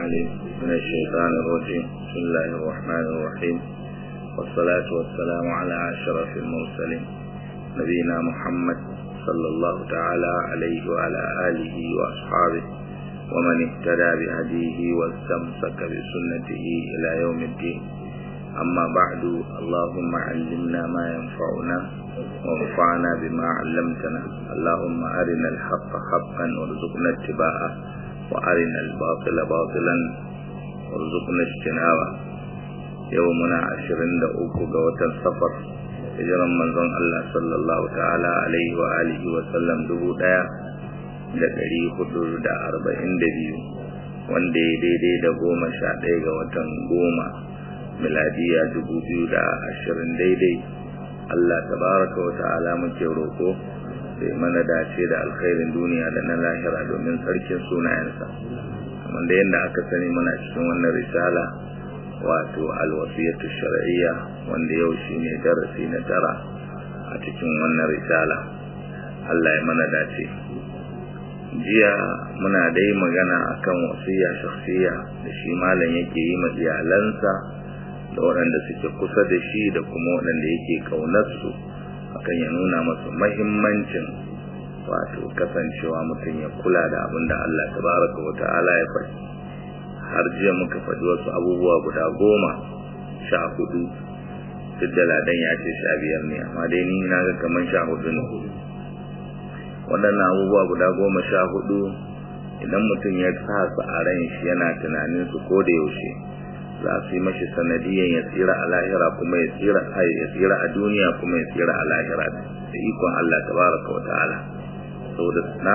العليم من الشيطان الرجيم. بسم الله الرحمن الرحيم، والصلاة والسلام على أشرف المرسلين نبينا محمد صلى الله تعالى عليه وعلى آله وأصحابه ومن اهتدى بهديه واستمسك بسنته إلى يوم الدين. أما بعد، اللهم علمنا ما ينفعنا وانفعنا بما علمتنا. اللهم أرنا الحق حقا وارزقنا اتباعه وأرنا الباطل باطلا وارزقنا اجتنابه. يومنا 23 ga watan Safar, hijiran manzon Allah sallallahu ta'ala alaihi wa alihi wa sallam 1442, wanda ya daidai da 11 ga watan 10 miladiya 2020 daidai. Allah tabaraka wa ta'ala muke roko sai mana dace da alkhairin duniya da na lahira domin sarkin sunayensa. Kamar da yadda aka sani muna cikin wannan risala, wato alwasiyatu shar'iyya, wanda yau shine darasi na 9 a cikin wannan risala. Allah ya mana dace. Jiya muna dai magana akan wasiya shakhsiyya da shi malam yake yi ma iyalansa da waɗanda suke kusa da shi da kuma waɗanda yake ƙaunarsu, akan ya nuna masu mahimmancin wato kasancewa mutum ya kula da abin da Allah tabaraka wa ta'ala ya faɗi. Har jiya muka faɗi wasu abubuwa guda 14, duk da ladan ya ce 15 ne, amma dai ni na ga kamar 14 ne. Waɗannan abubuwa guda 14 idan mutum ya sa su a ran shi yana tunanin su ko da yaushe, za su yi mashi sanadiyan ya tsira a lahira, kuma ya tsira a duniya, kuma ya tsira a lahira da ikon Allah tabaraka wa ta'ala. Saboda na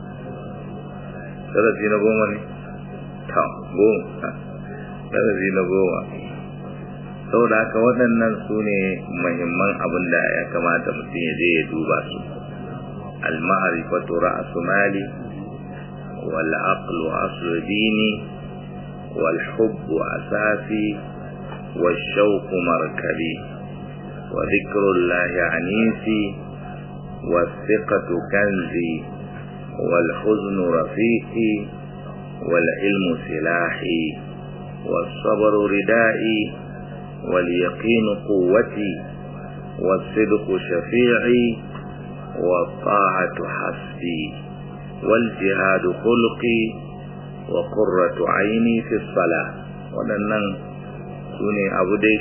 darasi na 10 ne ta 10 darasi na 10. saboda haka waɗannan su ne muhimman abin da ya kamata mutum ya je ya duba su. al-ma'rifatu ra'su mali wal aqlu aslu dini والحب أساسي والشوق مركبي وذكر الله عنيسي والثقة كنزي والحزن رفيقي والعلم سلاحي والصبر ردائي واليقين قوتي والصدق شفيعي والطاعة حسبي والجهاد خلقي wa qurratu aini fi salah. Waɗannan sune abu dai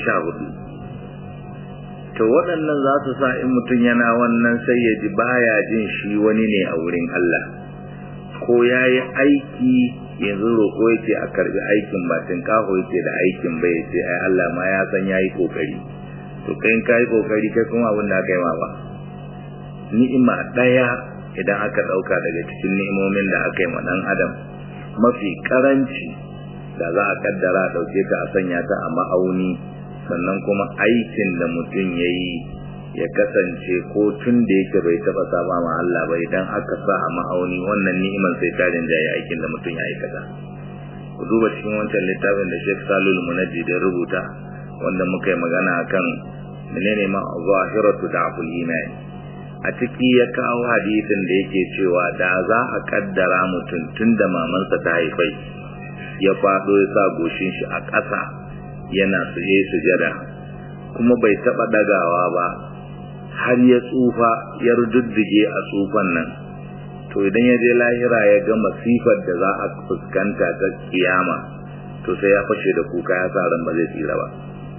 14. to waɗannan za su sa in mutum yana wannan sai ya ji baya jin shi wani ne a wurin Allah, ko yayi aiki yanzu roƙo yake a karbi aikin, ba tinkaho yake da aikin bai ce ai Allah ma ya san yayi kokari. to kai kai kokari kai kuma abin da aka yi ma ba. Ni'ima daya idan aka dauka daga cikin ni'imomin da aka yi ma dan adam, mafi karanci da za a kaddara dauke ta a sanya ta a ma'auni, sannan kuma aikin da mutum yayi ya kasance ko tun da yake bai taba saba ma Allah ba, idan aka sa a ma'auni wannan ni'imar sai ta rinjaye aikin da mutum ya aikata. ku duba cikin wancan littafin da Sheikh Salul Munajjid ya rubuta, wanda muka yi magana akan menene ma zahiratu da'ful iman. A ciki ya kawo hadisin da yake cewa da za a kaddara mutum tun da mamansa ta haifai ya fado ya sa goshin shi a ƙasa yana sujada, kuma bai taba dagawa ba har ya tsufa ya rududdige a tsufan nan, to idan ya je lahira ya ga masifar da za a fuskanta ta kiyama, to sai ya fashe da kuka, ya sa ran ba zai tsira ba.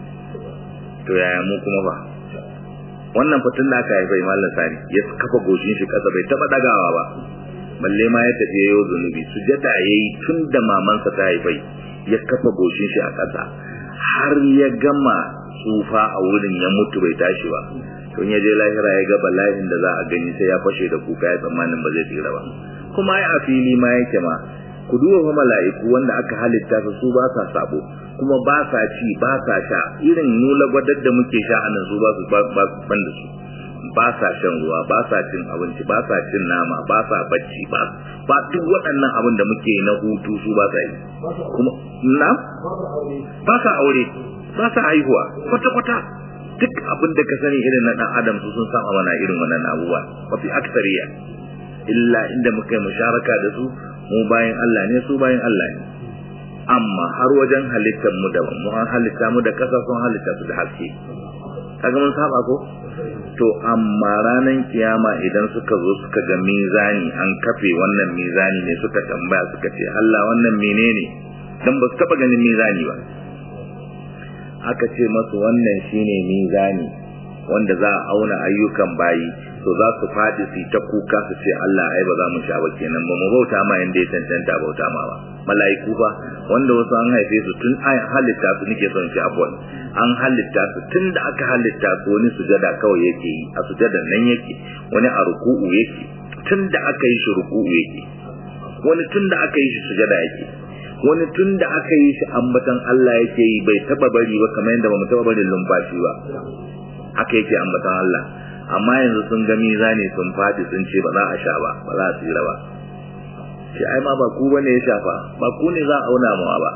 to yaya mu kuma ba? wannan fitin da aka haifai mallan sani ya kafa goshin shi kasa bai taba dagawa ba, balle ma ya tafi yayin zunubi. sujada yayi tun da mamansa ta haifai ya kafa goshin shi a kasa har ya gama tsufa a wurin, ya mutu bai tashi ba. to ya je lahira ya ga bala'in da za a gani, sai ya fashe da kuka, ya tsammanin ba zai tsira ba. kuma ai a fili ma yake ma, ku duba fa mala'iku wanda aka halitta su ba sa sabo, kuma ba sa ci ba sa sha irin nula gwadar da muke sha anan, su ba su ban da su. ba sa shan ruwa, ba sa cin abinci, ba sa cin nama, ba sa bacci, ba duk waɗannan abin da muke na hutu su ba sa yi. kuma na ba sa aure, ba sa haihuwa kwata-kwata. duk abin da ka sani irin na dan adam su sun saba mana irin wannan abubuwa mafi aksariya, illa inda muka yi musharaka da su, mu bayan Allah ne, su bayan Allah ne. amma har wajen halittar mu da mu an halitta mu da kasa sun halitta su da haske kaga mun saba ko to amma ranan kiyama idan suka zo suka ga mizani an kafe wannan mizani ne suka tambaya suka ce Allah wannan menene dan ba su taba ganin mizani ba aka ce masu wannan shine mizani wanda za a auna ayyukan bayi to za su fadi su ta kuka su ce Allah ai ba za mu sha ba kenan ba mu bauta ma inda ya tantanta bauta ma ba mala'iku ba wanda wasu an haife su tun an halitta su nake son shi afwan an halitta su tun da aka halitta su wani sujada kawai yake yi a sujadan nan yake wani a ruku'u yake tun da aka yi shi ruku'u yake wani tun da aka yi shi sujada yake wani tun da aka yi shi ambatan Allah yake yi bai taba bari ba kamar yadda ba mu taba bari lumfashi ba haka yake ambatan Allah amma yanzu sun ga mizani sun fadi sun ce ba za a sha ba ba za a tsira ba shi ai ma ba ku bane ya shafa ba ku ne za a auna mawa ba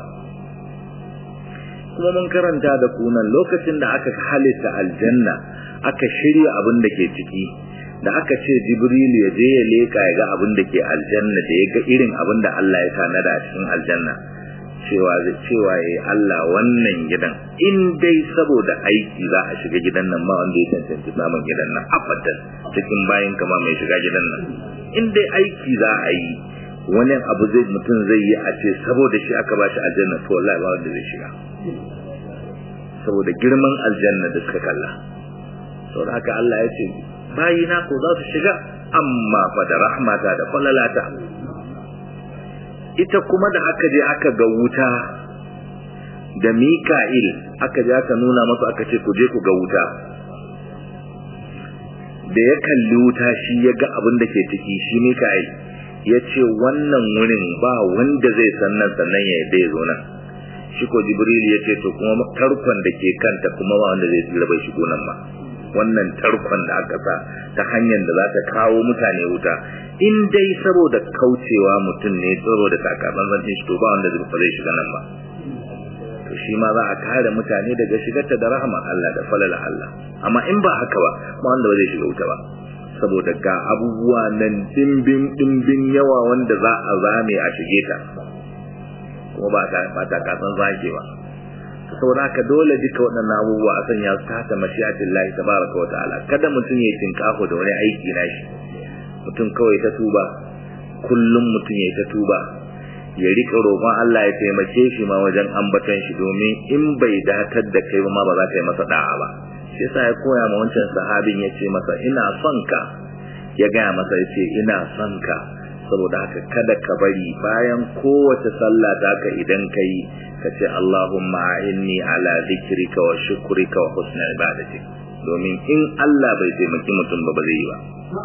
kuma mun karanta da kunan lokacin da aka halitta aljanna aka shirya abin da ke ciki da aka ce Jibril ya je ya leka ya ga abin da ke aljanna da ya ga irin abin da Allah ya tanada a cikin aljanna cewa yayi Allah wannan gidan in dai saboda aiki za a shiga gidan nan ba wanda ya tantance samun gidan nan abadan cikin bayin kama mai shiga gidan nan in dai aiki za a yi wani abu zai mutum zai yi a ce saboda shi aka ba shi aljanna to wallahi ba wanda zai shiga saboda girman aljanna da suka kalla saboda haka Allah ya ce bayina ko za su shiga amma fa da rahmata da falalata ita kuma da aka je aka ga wuta da Mika'il aka je aka nuna masu aka ce ku je ku ga wuta da ya kalli wuta shi ya ga abin da ke ciki shi Mika'il ya ce wannan wurin ba wanda zai sannan ya yadda ya zo nan shi ko Jibril ya ce to kuma tarkon da ke kanta kuma ba wanda zai tsira bai shigo nan ba wannan tarkon da aka sa ta hanyar da za ta kawo mutane wuta in dai saboda kaucewa mutum ne saboda takaman zan shi to ba wanda zai shiga nan ba to shi ma za a kare mutane daga shigarta da rahama Allah da falala Allah amma in ba haka ba wanda ba zai shiga wuta ba saboda ga abubuwa nan dimbin yawa wanda za a zame a shige ta kuma ba ta kasan zake ba saboda haka dole duka waɗannan abubuwa a sanya su ta mashi'atin Allah tabaraka wa ta'ala kada mutum ya tinkaho da wani aiki nashi mutum kawai ta tuba kullum mutum ya ta tuba ya rika roƙon Allah ya taimake shi ma wajen ambaton shi domin in bai datar da kai ba ma ba za ka yi masa da'a ba shi yasa ya koya ma wancan sahabin ya ce masa ina son ka ya gaya masa ya ce ina son ka saboda haka kada ka bari bayan kowace sallah ta ka idan ka yi ka ce Allahumma a'inni ala dhikrika wa shukrika wa husni ibadatik domin in Allah bai taimaki mutum ba zai yi ba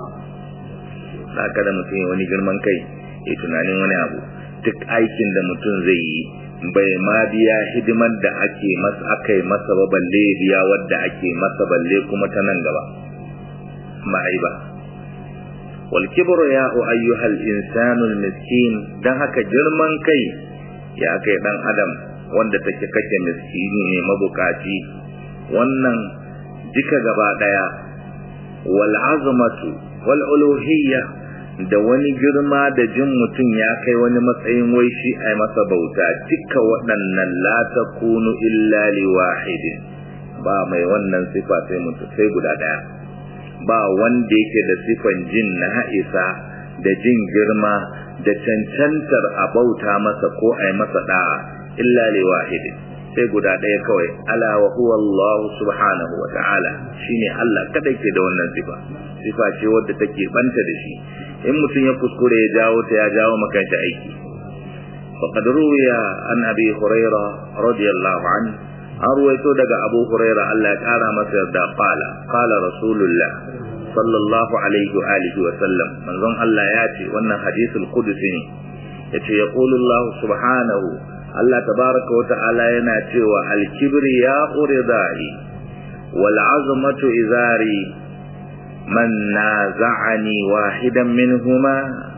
haka da mutum ya wani girman kai ya tunanin wani abu duk aikin da mutum zai yi bai ma biya hidimar da aka yi masa ba balle biya wadda ake masa balle kuma ta nan gaba ma'ai ba wal kibru ya ayyuhal insanul miskin dan haka girman kai ya kai dan adam wanda take kake miskini ne mabukaci wannan duka gaba daya wal azmatu wal uluhiyya da wani girma da jin mutum ya kai wani matsayin wai shi ai masa bauta duka waɗannan la takunu illa liwahidin ba mai wannan sifa sai mutum sai guda daya ba wanda yake da sifan jin na isa da jin girma da cancantar a bauta masa ko ai masa da'a illa liwahidin sai guda daya kawai ala wa huwa Allah subhanahu wa ta'ala shine Allah kada yake da wannan sifa ce wadda take banta da shi in mutum ya kuskure ya jawo ta ya jawo maka shi aiki faqad ruwiya an abi hurairah radiyallahu anhu arwayto daga abu hurairah Allah ya kara masa yarda qala rasulullah sallallahu alaihi wa alihi wa sallam manzon Allah ya ce wannan hadisul qudsi ne yace yaqulu Allah subhanahu Allah tabaaraka wa ta'ala yana cewa al-kibriya uridai wal azmatu izari man naza'ani wahidan minhuma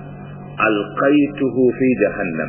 alqaituhu fi jahannam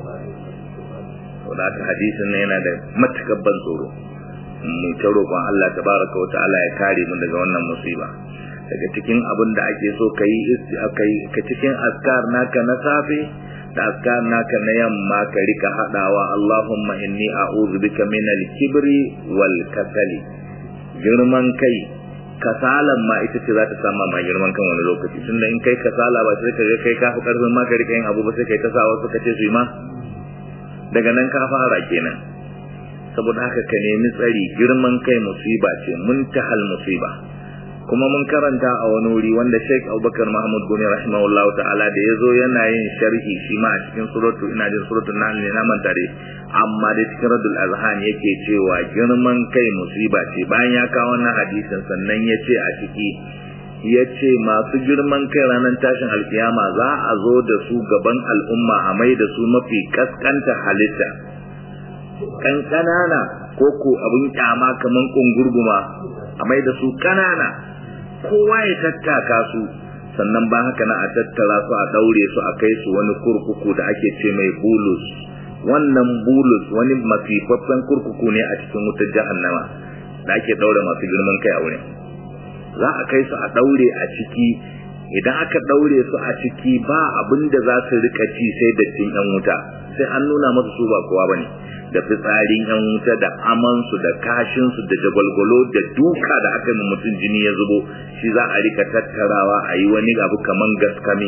wannan hadisin ne yana da matakabban tsoro mu ta roƙon Allah tabaaraka wa ta'ala ya kare mu daga wannan musiba daga cikin abin da ake so kai ka cikin azkar naka na safe da azkar naka na yamma ka rika hadawa Allahumma inni a'udhu bika min al-kibri wal kasali. Girman kai kasalan ma ita ce za ta sama ma girman kan wani lokaci, tunda in kai kasala ba sai ka ga kai ka fi karfin ma ka rika yin abu ba sai kai ta sa wasu kace su yi ma, daga nan ka fara kenan. Saboda haka ka nemi tsari, girman kai musiba ce, muntahal musiba. Kuma mun karanta a wani wuri wanda Sheikh Abubakar Mahmud Gumi rahimahullah ta'ala da yazo yana yin sharhi shi ma a cikin suratul Nahl ne na manta dai, amma da cikin Radul Azhan yake cewa girman kai musiba ce. Bayan ya kawo wannan hadisin sannan yace a ciki yace masu girman kai ranar tashin alkiyama za a zo da su gaban al'umma a mai da su mafi kaskanta halitta, kanana ko abin kyama kaman kungurguma a mai da su kanana, kowa ya tattaka su, sannan ba haka na a tattara su a daure su a kai su wani kurkuku da ake ce mai bulus. Wannan bulus wani mafifaffen kurkuku ne a cikin wutar jahannama da ake daure masu girman kai a wurin. Za a kai su a daure a ciki, idan aka daure su a ciki ba abin da za su rika ci sai dattin yan wuta, sai an nuna masu su ba kowa bane, da fitsarin yan wuta da amansu da kashinsu da jagwalgwalo da duka da aka yi mutum jini ya zubo, shi za a rika tattarawa a yi wani abu kaman gaskami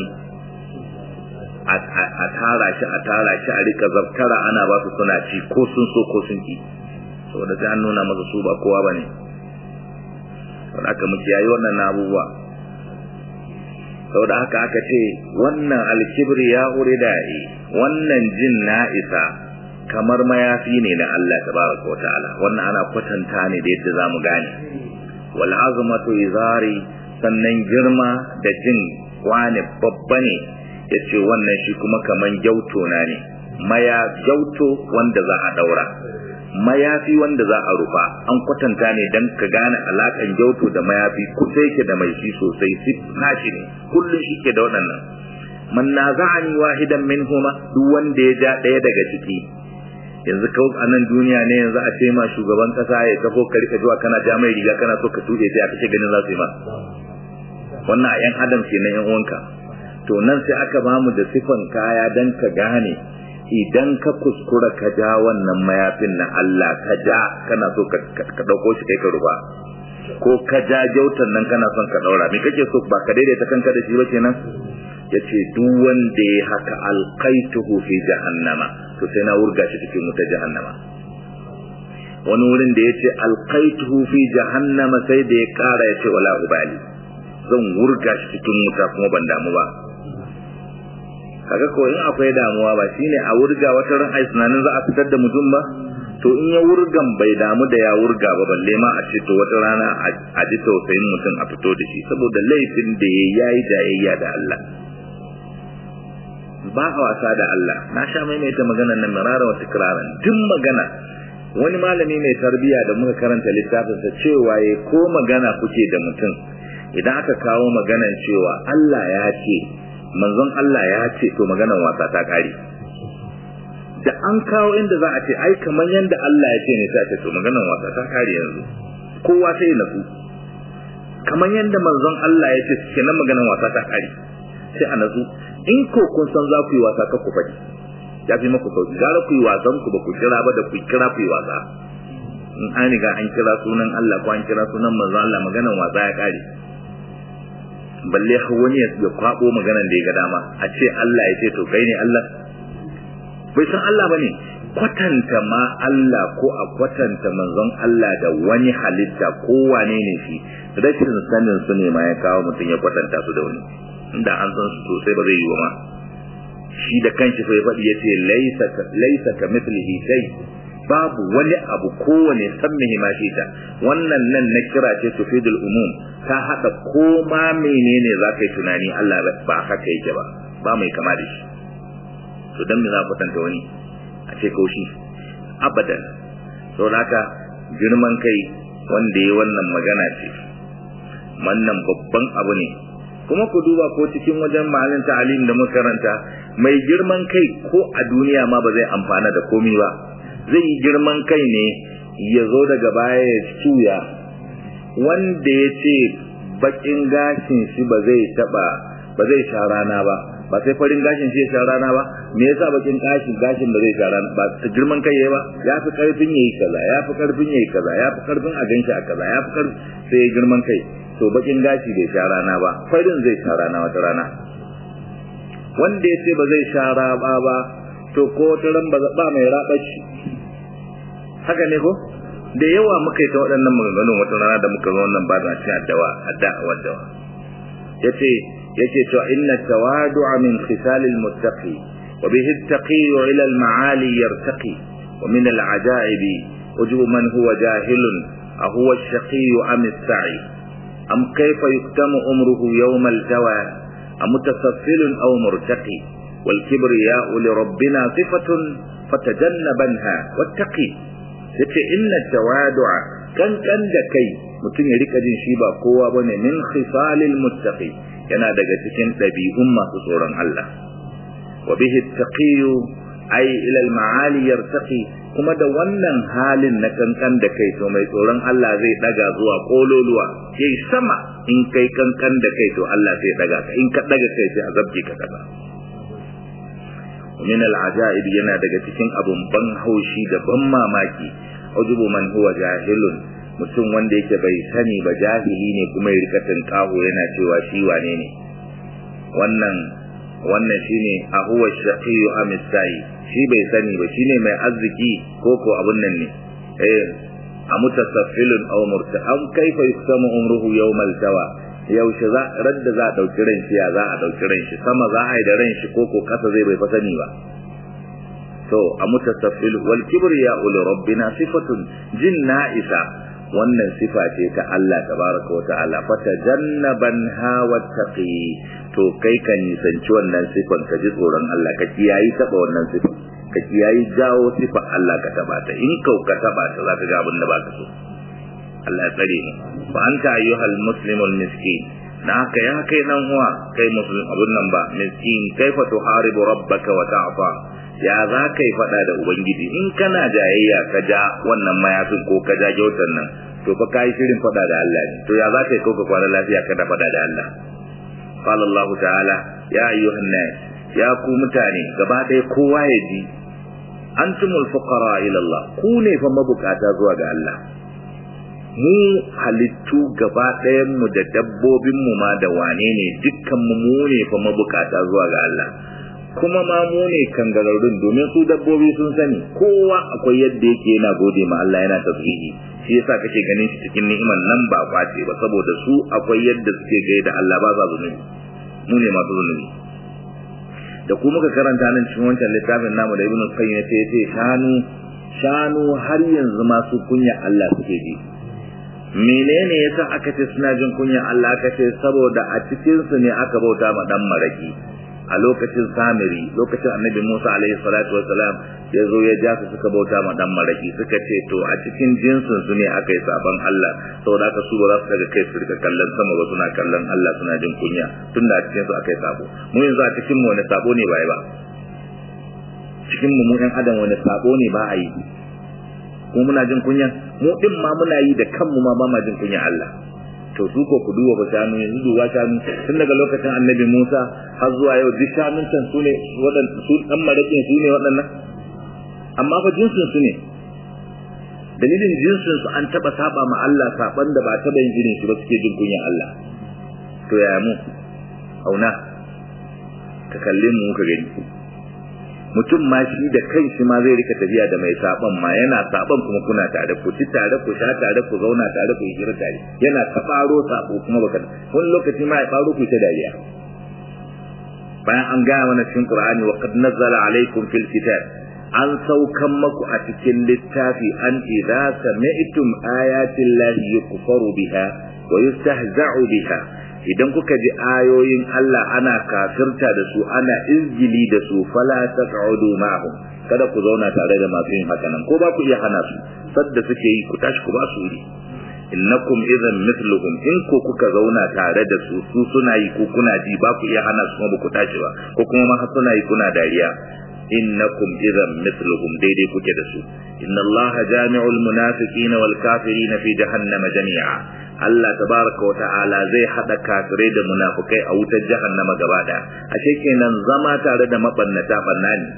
a tara shi a rika zartara ana ba su suna ci ko sun so ko sun ki, saboda sai an nuna masa su ba kowa bane. wanda aka muke yayi wannan abubuwa. Saboda haka aka ce wannan alkibri ya uridai, wannan jin na isa kamar mayafi ne na Allah tabaraka wa ta'ala. Wannan ana kwatanta ne da yadda zamu gane. Wal azmatu izari, sannan girma da jin wani babba ne, yace wannan shi kuma kaman gyauto na ne. Maya gyauto wanda za a daura, mayafi wanda za a rufa, an kwatanta ne dan ka gane alakan gyauto da mayafi kusa yake da mai shi sosai, sif nashi ne kullun shi ke da waɗannan. Man naza'ani wahidan minhuma, duk wanda ya ja ɗaya daga ciki. Yanzu kau a nan duniya ne yanzu a ce ma shugaban kasa ya kafo ka rika zuwa kana ja mai riga kana so ka tuɗe sai aka ce ganin za su yi ma. Wannan a yan adam ke na yan uwanka. To nan sai aka bamu da sifan kaya dan ka gane idan ka kuskura ka ja wannan mayafin na Allah ka ja kana so ka dauko shi kai ka ruba, ko ka ja jautan nan kana son ka daura, me kake so ba ka daidaita kanka da shi ba kenan. Yace duk wanda ya haka alqaituhu fi jahannama, to sai na wurga shi cikin wutar jahannama. Wani wurin da yace alqaituhu fi jahannama sai da ya kara yace wala ubali, zan wurga shi cikin wuta kuma ban damu ba. Kaga ko in akwai damuwa ba shine a wurga wata ran ai tunanin za a fitar da mutum ba, to in ya wurgan bai damu da ya wurga ba, balle ma a ce to wata rana a ji tausayin mutum a fito da shi saboda laifin da yayi jayayya da Allah. Ba a wasa da Allah. Na sha maimaita maganar nan mirara wa tikraran. Duk magana, wani malami mai tarbiya da muka karanta littafinsa cewa yayi ko magana kuke da mutum, idan aka kawo maganar cewa Allah ya ce, manzon Allah ya ce, to maganar wasa ta kare. Da an kawo inda za a ce ai kamar yanda Allah ya ce ne, sai a ce to maganar wasa ta kare yanzu. Kowa sai ya nasu. Kamar yanda manzon Allah ya ce kenan maganar wasa ta kare. Sai a nasu. In ko kun san za ku yi wasa ka ku faɗi, ya fi maku sauki. Gara ku yi wasan ku ba ku kira ba, da ku kira ku yi wasa. In an riga an kira sunan Allah ko an kira sunan manzon Allah, maganar wasa ya kare. Balle wani ya kwabo maganar da ya ga dama, a ce Allah ya ce to kai ne Allah. Bai san Allah bane. Kwatanta ma Allah ko a kwatanta manzon Allah da wani halitta ko wane ne shi, rashin sanin su ne ma ya kawo mutum ya kwatanta su da wani. Inda an san su sosai ba zai yi wa ma. Shi da kanshi fa ya faɗi yace laisa ka mithlihi shay, babu wani abu kowane sammihi ma shi ta. Wannan nan na kira ce tufidul umum, ta hada ko ma menene zaka yi tunani Allah ba haka yake ba, ba mai kama da shi. To dan me za ku tanta wani a ce kaushi abadan. Saboda haka girman kai wanda yayi wannan magana ce, wannan babban abu ne. Kuma ku duba ko cikin wajen ma'anin ta'alim da makaranta, mai girman kai ko a duniya ma ba zai amfana da komai ba. Zai yi girman kai ne ya zo daga baya ya tuya. Wanda ya ce bakin gashin shi ba zai sha rana ba, ba sai farin gashin shi ya sha rana ba, me yasa bakin gashin ba zai sha rana ba? Ta girman kai yayi ba, ya fi karfin yayi kaza, ya fi karfin yayi kaza, ya fi karfin a ganshi a kaza, ya fi karfin sai ya girman kai. To bakin gashi bai sha rana ba, farin zai sha rana wata rana. Wanda ya ce ba zai sha raba ba, to ko wata ran ba mai raba shi. Haka ne ko? Da yawa muka yi ta waɗannan maganganun wata rana da muka zo wannan ba da cikin addawa. Yace to inna tawadu'a min khisalil muttaqi wa bihi at-taqi ila al-ma'ali yartaqi wa min al-ajaibi ujubu man huwa jahilun ahuwa ash-shaqi am as-sa'i am kayfa yuktamu umruhu yawm al-jawa am mutasaffilun aw murtaqi wal kibriya'u li rabbina sifatun fatajannabanha wattaqi. yace inna tawadu'a kankan da kai mutum ya rika jin shi ba kowa bane min khisalil muttaqi yana daga cikin dabi'un masu tsoron Allah. wa bihi at-taqiyu ay ila al-ma'ali yartaqi, kuma da wannan halin na kankan da kai to mai tsoron Allah zai daga zuwa kololuwa yayi sama. in kai kankan da kai to Allah zai daga ka, in ka daga kai sai azabki ka kaza. min al-ajaib yana daga cikin abun ban haushi da ban mamaki ujubu man huwa jahilun, mutum wanda yake bai sani ba, jahili ne kuma ya rika tinkaho yana cewa shi wane ne. wannan shine ahuwa shaqiyu am as-sa'i, shi bai sani ba shine mai arziki ko abun nan ne. amutasaffilun aw murta'am kaifa yusamu umruhu yawm al-tawa, yaushe radda za a dauki ran shi, ya za a dauki ran shi, sama za a yi da ran shi ko kasa zai bai fasani ba. to amutasaffil wal kibriya li rabbina sifatun jinna isa, wannan sifa ce ta Allah tabaraka wa ta'ala. fatajannabanha wattaqi, to kai kan nisanci wannan sifan ka ji tsoron Allah, ka kiyayi taba wannan sifan, ka kiyayi jawo sifan Allah ka taba ta. in ka taba ta za ka ga abin da ba ka so. Allah ya tsare mu. fa anta ayyuhal muslimul miskin, na haka ya kai nan uwa kai muslim abun nan ba miskin, kaifa tuharibu rabbaka wa ta'fa, ya za kai fada da ubangiji in kana jayayya ka ja wannan mayafin ko ka ja gyautan nan, to fa kai shirin fada da Allah ne. to ya za kai ko ka kwana lafiya ka da fada da Allah? qala Allah ta'ala ya ayyuhan nas, ya ku mutane gaba ɗaya kowa ya ji, antumul fuqara ila Allah, ku ne fa mabukata zuwa ga Allah. mu halittu gaba ɗayan mu da dabbobin mu ma da wane ne, dukkan mu ne fa mabukata zuwa ga Allah. kuma ma mu ne kangararrun, domin su dabbobi sun sani kowa akwai yadda yake yana gode ma Allah, yana tasbihi. shi yasa kake ganin shi cikin ni'imar nan ba kwace ba, saboda su akwai yadda suke gaida Allah, ba za zunubi. mu ne masu zunubi. da kuma muka karanta nan cikin wancan littafin namu da Ibn Qayyim yace shanu har yanzu ma su kunya Allah suke ji. menene yasa aka ce suna jin kunya Allah? aka ce saboda a cikin su ne aka bauta ma dan maraki a lokacin Samiri, lokacin Annabi Musa alaihi salatu wassalam ya zo ya ja su suka bauta ma dan maraki, suka ce to a cikin jinsin su ne aka yi saban Allah, saboda haka su ba za su daga kai su rika kallon sama ba, suna kallon Allah suna jin kunya, tunda a cikin su aka yi sabo. mu yanzu a cikin mu wani sabo ne ba cikin mu ɗan adam wani sabo ne ba a yi? ko muna jin kunya? mu din ma muna yi da kanmu ma ba ma jin kunya Allah. to su ko ku duwa ba shanu, yanzu duwa shanu tun daga lokacin Annabi Musa har zuwa yau, duk shanun can su ne waɗanda su dan marakin su ne waɗannan, amma fa jinsin su ne. dalilin jinsin su an taba saba ma Allah saban da ba taba yin irin shi ba, suke jin kunya Allah. to yaya mu auna ka kalle mu ka gani, mutum ma shi da kanshi ma zai rika tafiya da mai saban ma, yana saban kuma kuna tare, ku ci tare, ku sha tare, ku zauna tare, ku hijira tare, yana ta faro sabo kuma baka wani lokaci ma ya faro ku ta dariya. bayan an gaya mana cikin Qur'ani wa qad nazzala alaykum fil kitab, an saukan maku a cikin littafi, an idza sami'tum ayati llahi yukfaru biha wa yustahza'u biha, idan kuka ji ayoyin Allah ana kafirta da su, ana izgili da su, fala taq'udu ma'hum, kada ku zauna tare da masu yin haka nan, ko ba ku iya hana su, sadda suke yi ku tashi ku ba su wuri. innakum idan mithluhum, in ko kuka zauna tare da su, su suna yi ko kuna ji, ba ku iya hana su kuma ba ku tashi ba, ko kuma ma suna yi kuna dariya. innakum idan mithluhum, daidai kuke da su. inna Allaha jami'ul munafiqina wal kafirina fi jahannama jami'a, Allah tabaraka wa ta'ala zai hada kafirai da munafikai a wutar jahannama gaba daya ashe kenan zama tare da mabannata banna ne.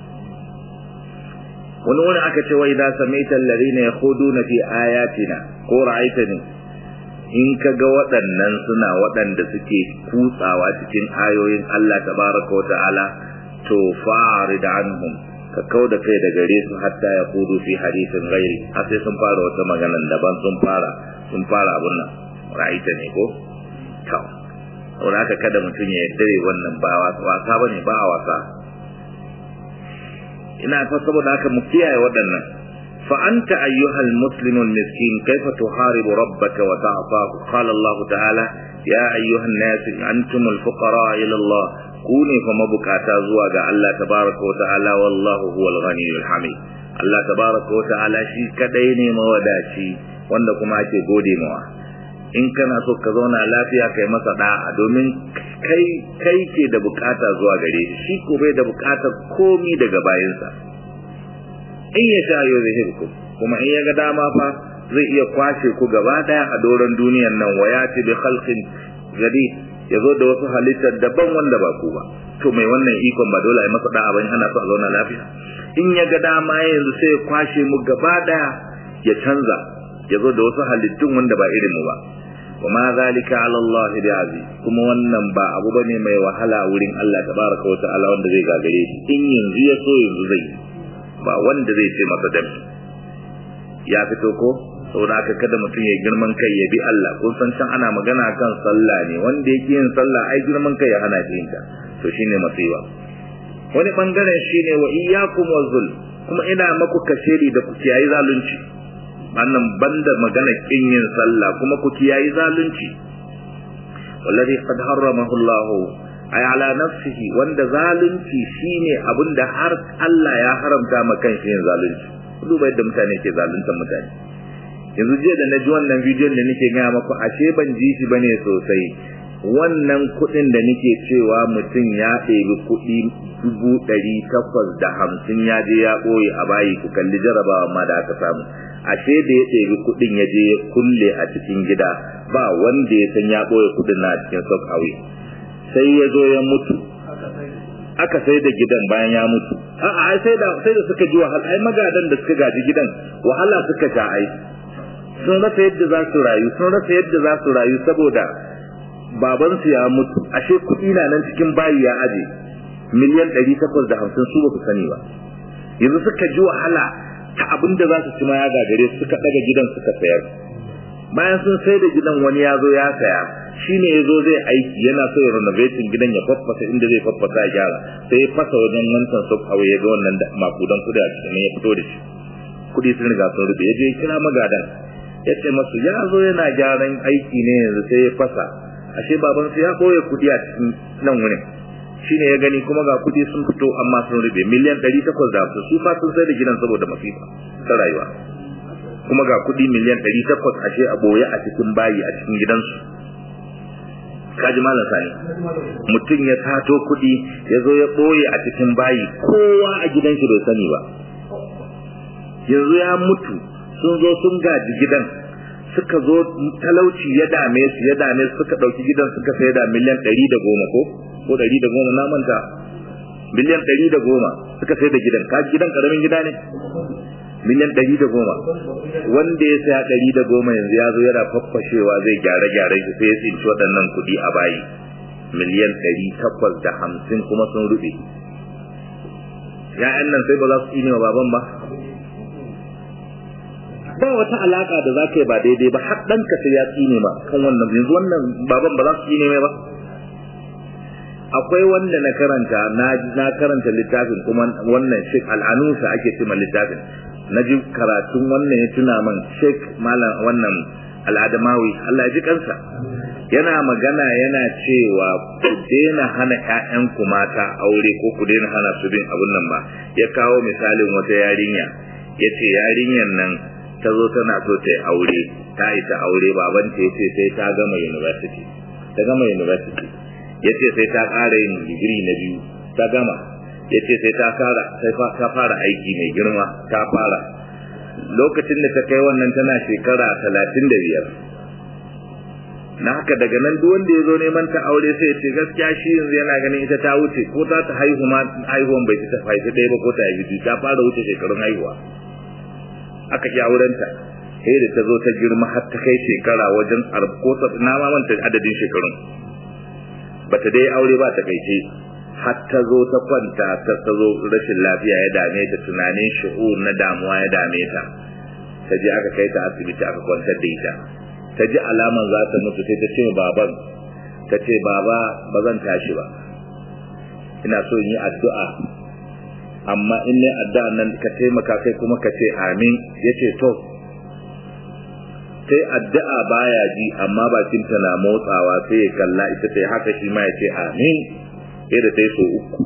wani wani aka ce wa idza samaita alladhina yakhuduna fi ayatina ko ra'aitani in kaga waɗannan suna waɗanda suke kutsawa cikin ayoyin Allah tabaraka wa ta'ala to fa'rid anhum ka kauda kai da gare su hatta yaqudu fi hadithin ghairi har sai sun fara wata maganan daban sun fara abun nan ra'aita ne ko to saboda haka kada mutum ya dare wannan ba wasa bane ba wasa ina fa saboda haka mu kiyaye waɗannan fa anta ayyuhal muslimul miskin kaifa tuharibu rabbaka wa ta'fahu qala Allah ta'ala ya ayyuhan nas antumul fuqara ila Allah ku ne fa mabukata zuwa ga Allah tabaraka wa ta'ala wallahu huwal ghaniyyul hamid Allah tabaraka wa ta'ala shi kadai ne mawadaci wanda kuma ake gode mawa in kana so ka zauna lafiya kai masa da'a domin kai ke da bukata zuwa gare shi ko bai da bukatar komi daga bayinsa in ya sha yuzhibku kuma in ya ga dama fa zai iya kwashe ku gaba daya a doron duniyar nan wayati bi khalqin jadid yazo da wasu halittar daban wanda ba ku ba to mai wannan ikon ba dole ai masa da'a ba in ana so a zauna lafiya in ya ga dama yanzu sai ya kwashe mu gaba daya ya canza yazo da wasu halittun wanda ba irin mu ba kuma zalika ala Allah bi'aziz kuma wannan ba abu bane mai wahala wurin Allah tabaraka wa ta'ala wanda zai gagare shi in yanzu ya so yanzu zai ba wanda zai ce masa dami ya fito ko saboda haka kada mutum ya girman kai ya bi Allah kun san can ana magana kan sallah ne wanda yake yin sallah ai girman kai ya hana shi ta to shine masiba wani bangaren shine wa iyyakum wazul kuma ina maku kashiri da ku kiyayi zalunci annan banda magana kin yin sallah kuma ku kiyayi zalunci wallahi qad harramahu Allah ay ala nafsihi wanda zalunci shine abinda har Allah ya haramta maka shi yin zalunci duba yadda mutane ke zaluntar mutane yanzu jiya da naji wannan bidiyon da nake ga maku ashe ban ji shi bane sosai wannan kudin da nake cewa mutum ya ɗebi kudi 850 ya je ya boye a bayi ku kalli jarabawa ma da aka samu ashe da ya ɗebi kudin ya je ya kulle a cikin gida ba wanda ya san ya boye kudin na cikin sok awe sai ya zo ya mutu aka sai da gidan bayan ya mutu a'a sai da suka ji wahala ai magadan da suka gaji gidan wahala suka ta ai sun rasa yadda za su rayu saboda baban su ya mutu ashe kudi na nan cikin bayi ya aje miliyan 850 su ba su sani ba yanzu suka ji wahala ta abinda za su ci ma ya gagare suka daga gidan suka sayar bayan sun sai da gidan wani ya zo ya saya shine yazo zai aiki yana so ya renovating gidan ya faffasa inda zai faffasa ya gyara sai ya fasa wajen wancan sok hawa ya ga wannan makudan kudi a cikin ya fito da shi kudi sun riga sun rube yaje kira magadan yace masu ya zo yana gyaran aiki ne yanzu sai ya fasa ashe baban su ya koye kudi a cikin nan wurin shine ya gani kuma ga kudi sun fito amma sun rube miliyan 850 su fa sun sai da gidan saboda masifa ta rayuwa kuma ga kudi miliyan 800 ashe a boye a cikin bayi a cikin gidansu kaji malam sani mutum ya tato kudi ya zo ya boye a cikin bayi kowa a gidan shi bai sani ba yanzu ya mutu sun zo sun gaji gidan suka zo talauci ya dame su suka dauki gidan suka sayar da miliyan 110 ko 110 na manta miliyan 110 suka sayar da gidan kaji gidan karamin gida ne miliyan 110 wanda ya saya 110 yanzu ya zo yana faffashewa zai gyare shi sai ya tsinci waɗannan kuɗi a bayi miliyan 850 kuma sun rube ya'yan nan sai ba za su tsine wa baban ba ba wata alaka da za ka yi ba daidai ba har ɗanka sai ya tsine ma kan wannan yanzu wannan baban ba za su tsine mai ba akwai wanda na karanta littafin kuma wannan Sheikh Al-Anusa ake cewa littafin naji karatun wannan ya tuna man Sheikh Malam wannan Al-Adamawi Allah ya ji kansa yana magana yana cewa ku daina hana ƴaƴanku mata aure ko ku daina hana su bin abun nan ba ya kawo misalin wata yarinya yace yarinyan nan ta zo tana so ta yi aure ta yi ta aure babanta yace sai ta gama university yace sai ta ƙara yin digiri na biyu ta gama yace sai ta fara aiki mai girma ta fara lokacin da ta kai wannan tana shekara 35 na haka daga nan duk wanda ya zo neman ta aure sai ya ce gaskiya shi yanzu yana ganin ita ta wuce ko za ta haihu ma haihuwan bai ta haifi ɗaya ba ko ta haifi biyu ta fara wuce shekarun haihuwa aka ki aurenta sai da ta zo ta girma har ta kai shekara wajen ko na ma manta adadin shekarun bata dai aure ba ta kai ce har ta zo ta kwanta ta zo rashin lafiya ya dame ta tunanin shu'ur na damuwa ya dame ta ta je aka kai ta asibiti aka kwantar da ita ta ji alaman za ta mutu sai ta ce baban ta ce baba ba zan tashi ba ina so in yi addu'a amma in ne addu'a nan ka taimaka kai kuma ka ce amin yace to sai addu'a baya ji amma bakin ta na motsawa sai ya kalla ita sai haka shi ma yace amin sai da tai so uku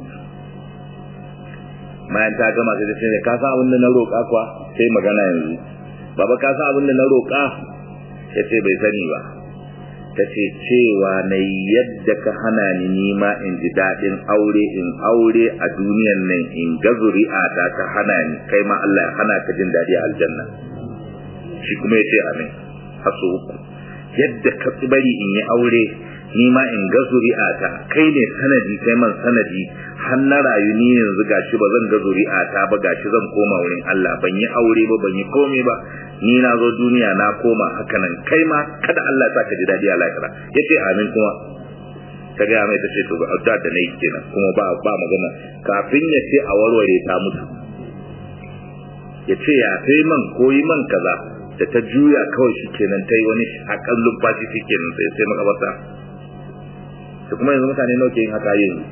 bayan ta gama sai ta ce ka sa abin da na roƙa kuwa sai magana yanzu baba ka sa abin da na roƙa yace bai sani ba tace cewa na yadda ka hana ni nima in ji dadin aure in aure a duniyan nan in ga zuri'a ta ka hana ni kai ma Allah ya hana ka jin dadi a aljanna shi kuma yace amin haso uku yadda ka bari in yi aure nima in ga zuri'a ta kai ne sanadi kai man sanadi har na rayu ni yanzu gashi ba zan ga zuri'a ta ba gashi zan koma wurin Allah ban yi aure ba ban yi komai ba ni na zo duniya na koma haka nan kai ma kada Allah ya saka ji dadi a lahira yace amin kuma ta ga mai tace to addu'a da nayi kenan kuma ba magana kafin ya ce a warware ta mutu yace ya sai man koyi man kaza da ta juya kawai shikenan tai wani akallun fashi shikenan sai makabarta to kuma yanzu mutane nawa ke yin haka yanzu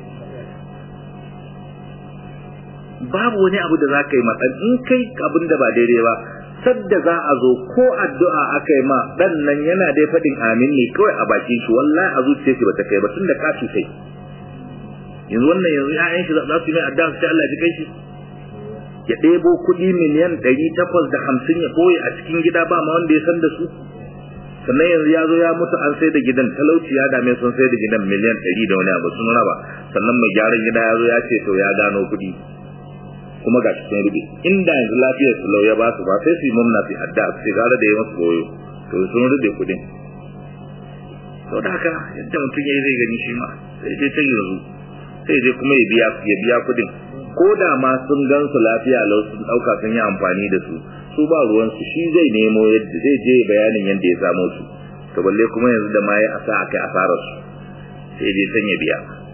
babu wani abu da za ka yi matsan in kai abin da ba daidai ba sadda za a zo ko addu'a aka yi ma dan nan yana dai faɗin amin ne kawai a bakin shi wallahi a zuciyar shi bata kai ba tunda ka sai yanzu wannan yanzu ƴaƴan shi za su yi addu'a sai Allah ya kai shi ya ɗebo kuɗi miliyan 850 ya ɓoye a cikin gida ba ma wanda ya san da su sannan yanzu ya zo ya mutu an sai da gidan talauci ya dame sun sai da gidan miliyan 100 da wani abu sun raba sannan mai gyaran gida ya zo ya ce to ya gano kuɗi kuma ga shi sun rube inda yanzu lafiyar su lau ya ba su ba sai su yi murna su adda su ce gara da ya masu goyo to sun rube kuɗin sau da haka yadda mutum ya yi zai gani shi ma sai je can yanzu sai je kuma ya biya kuɗin ko da ma sun gan su lafiya lau sun ɗauka sun yi amfani da su su ba ruwansu shi zai nemo yadda zai je bayanin yadda ya samo su to balle kuma yanzu da ma ya asa aka asarar su sai je can ya biya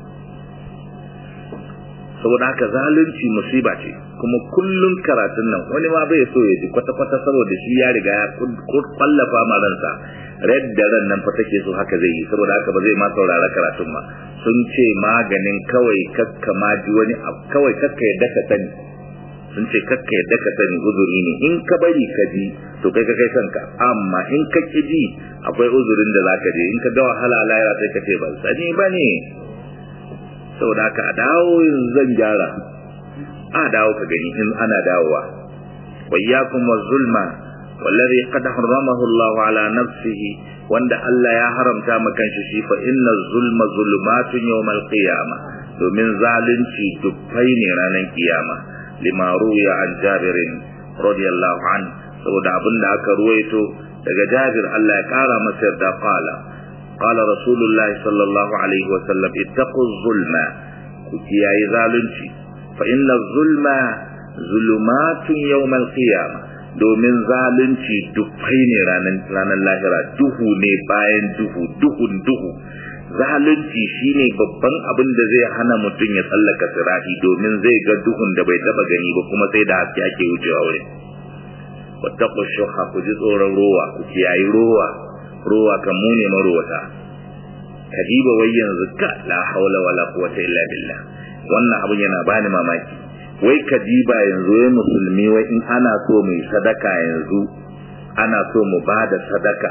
saboda haka zalunci musiba ce kuma kullun karatun nan wani ma bai so ya ji kwata-kwata saboda shi ya riga ya kwallafa ma ransa da ran nan fa take so haka zai yi saboda haka ba zai ma saurara karatun ma sun ce maganin kawai kakka ma ji wani abu kawai kakka yadda ka sani sun ce kakka yadda ka sani uzuri ne in ka bari ka ji to kai ka kai kanka amma in ka ki ji akwai uzurin da zaka je in ka ga wahala lahira sai ka ce ban sani bane saboda haka a dawo zan gyara a dawo ka gani in ana dawowa wayyakum waz-zulma wallazi qad haramahu Allah ala nafsihi wanda Allah ya haramta maka shi fa inna zulma zulumatun yawmal qiyamah domin zalunci dukkai ne ranar kiyama lima ruya an Jabir radiyallahu anhu saboda abinda aka ruwaito daga Jabir Allah ya kara masa yarda qala rasulullahi sallallahu alaihi wa sallam ittaqu zulma ku kiyaye zalunci fa inna zulma zulumatun yawmal qiyamah domin zalunci dukkai ne ranar lahira duhu ne bayan duhu zalunci shine babban abin da zai hana mutum ya tsallaka sirati domin zai ga duhun da bai taba gani ba kuma sai da haske ake wucewa wurin wattaqu shuha ku ji tsoron rowa ku kiyayi rowa kan mu ne marowata kadiba wai yanzu ka la haula wala quwwata illa billah wannan abin yana bani mamaki wai kadiba yanzu wai musulmi wai in ana so mu sadaka yanzu ana so mu bada sadaka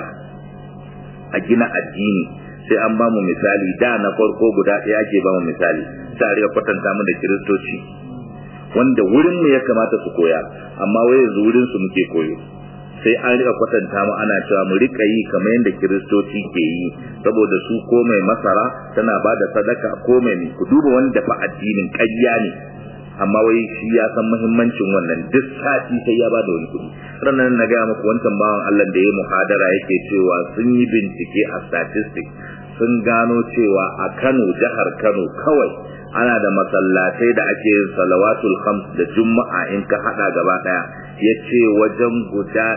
a gina addini sai an ba mu misali da na farko guda ɗaya ake ba mu misali sai a riga kwatanta mu da kiristoci wanda wurin mu ya kamata su koya amma wai yanzu wurin su muke koyo sai an riga kwatanta mu ana cewa mu rika yi kamar yadda kiristoci ke yi saboda su ko mai masara tana ba da sadaka ko mai ku duba wanda fa addinin ƙarya ne amma wai shi ya san muhimmancin wannan duk sati sai ya ba da wani kuɗi ranar na gaya muku wancan bawan Allah da ya muhadara yake cewa sun yi bincike a statistics sun gano cewa a Kano, jihar Kano kawai ana da masallatai da ake yin salawatul khams da juma'a in ka hada gaba daya yace wajen guda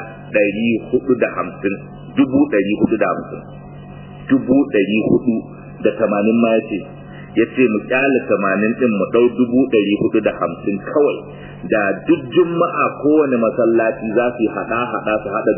450 480 ma yace mu kyale 80 din mu dau 450 kawai da duk juma'a kowane masallaci za su hada su hada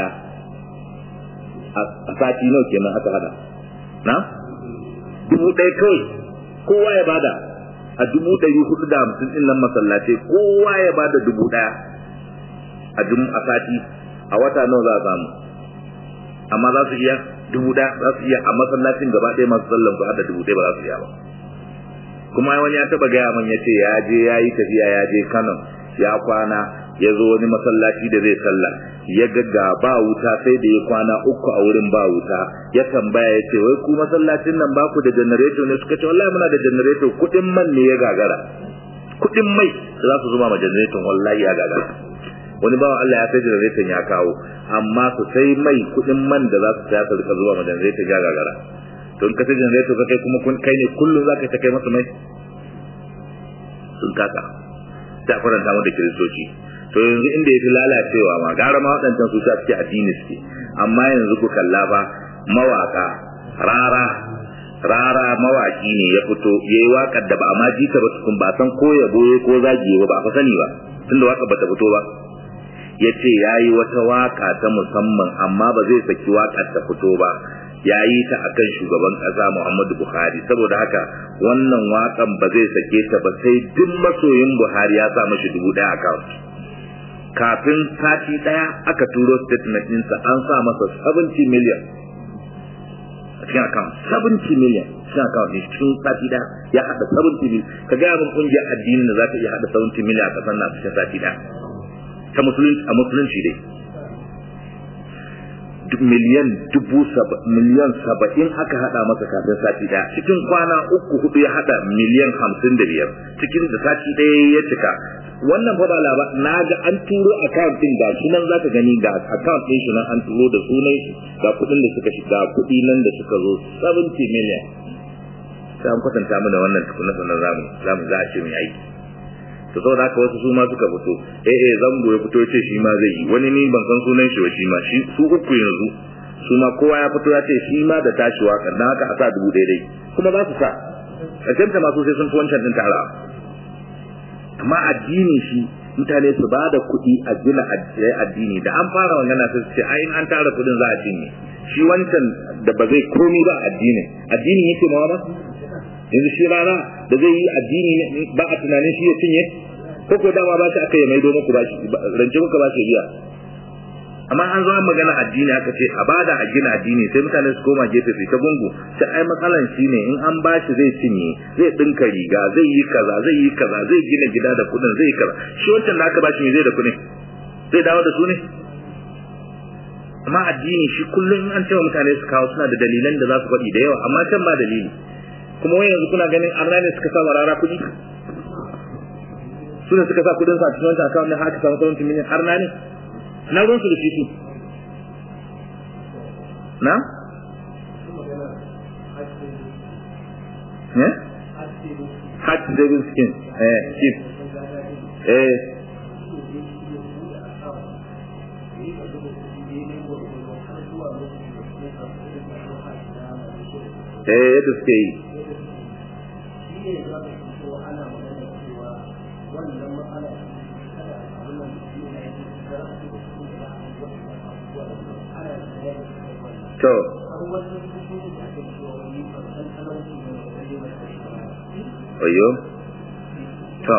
1000 a sati nawa kenan aka hada na 1000 kawai kowa ya bada a 450 din nan masallaci kowa ya bada 1000 a sati a wata nawa za a samu amma za su iya 1000 za su iya a masallacin gaba ɗaya masu sallan su hada 1000 ba za su iya ba kuma wani ya taba gaya man yace ya je yayi tafiya ya je Kano ya kwana ya zo wani masallaci da zai sallah ya ga ba wuta sai da ya kwana 3 a wurin ba wuta ya tambaya yace wai ku masallacin nan ba ku da generator ne suka ce wallahi muna da generator kudin man ne ya gagara kudin mai za su zuba ma generator wallahi ya gagara wani bawan Allah ya sai generator ya kawo amma su sai mai kudin man da za su saya su rika zuba ma generator ya gagara to in ka sai generator ka kai kuma kai ne kullun zaka ta kai masa mai sun kasa ta faranta mu da kiristoci to yanzu inda yafi lalacewa ma gara ma wadancan su ta cikin addini suke amma yanzu ku kalla ba mawaka rara mawaki ne ya fito yayi wakar da ba amma ji ta ba tukun ba san ko yabo ko zagi ba fa sani ba tunda waka bata fito ba yace yayi wata waka ta musamman amma ba zai saki wakar ta fito ba yayi ta akan shugaban kasa Muhammadu Buhari saboda haka wannan wakan ba zai sake ta ba sai duk masoyin Buhari ya sa mishi 1000 account kafin sati daya aka turo statement ɗinsa an sa masa 70 million a cikin account 70 million cikin account ne cikin sati daya ya hada 70 million ka ga mun kungiyar addinin da za ta iya hada 70 million a kasan na cikin sati daya ta musulunci dai miliyan 70 aka hada masa kafin sati daya cikin kwana 3-4 ya hada miliyan 55 cikin da sati daya ya cika wannan fa ba laba naga an turo account din ga shi nan zaka gani ga account din shi nan an turo da sunan shi ga kudin da suka shiga kudi nan da suka zo 70 million sai an kwatanta mana wannan tukunan sanan zamu za a ce mai aiki to saboda haka wasu su ma suka fito zango ya fito yace shi ma zai yi wani ni ban san sunan shi ba shi ma shi su uku yanzu su ma kowa ya fito ya ce shi ma da tashi waka dan haka a sa 1000 daidai kuma za su sa a kanta ma su sai sun fi wancan din tara amma addini shi mutane su ba da kuɗi a gina addini da an fara magana sai su ce ai in an tara kuɗin za a cinye shi wancan da ba zai komi ba addini yake ma ba yanzu shi rana da zai yi addini ba a tunanin shi ya cinye ko dama ba shi aka yi maido muku ba shi rance muka ba shi biya amma an zo magana addini aka ce a bada a gina addini sai mutane su koma gefe su ta gungu sai ai matsalan shi ne in an ba shi zai cinye zai dinka riga zai yi kaza zai gina gida da kudin zai kaza shi wancan da aka ba shi zai da kudin zai dawo da su ne amma addini shi kullum in an cewa mutane su kawo suna da dalilan da za su faɗi da yawa amma can ba dalili kuma wai yanzu kuna ganin arna ne suka sa rara kuɗi su ne suka sa kuɗin sa cikin wancan akawun da haka samu 70 miliyan arna ne na ruwan su da shi su na? Hajj David Skin Chief yadda suke yi to oyo to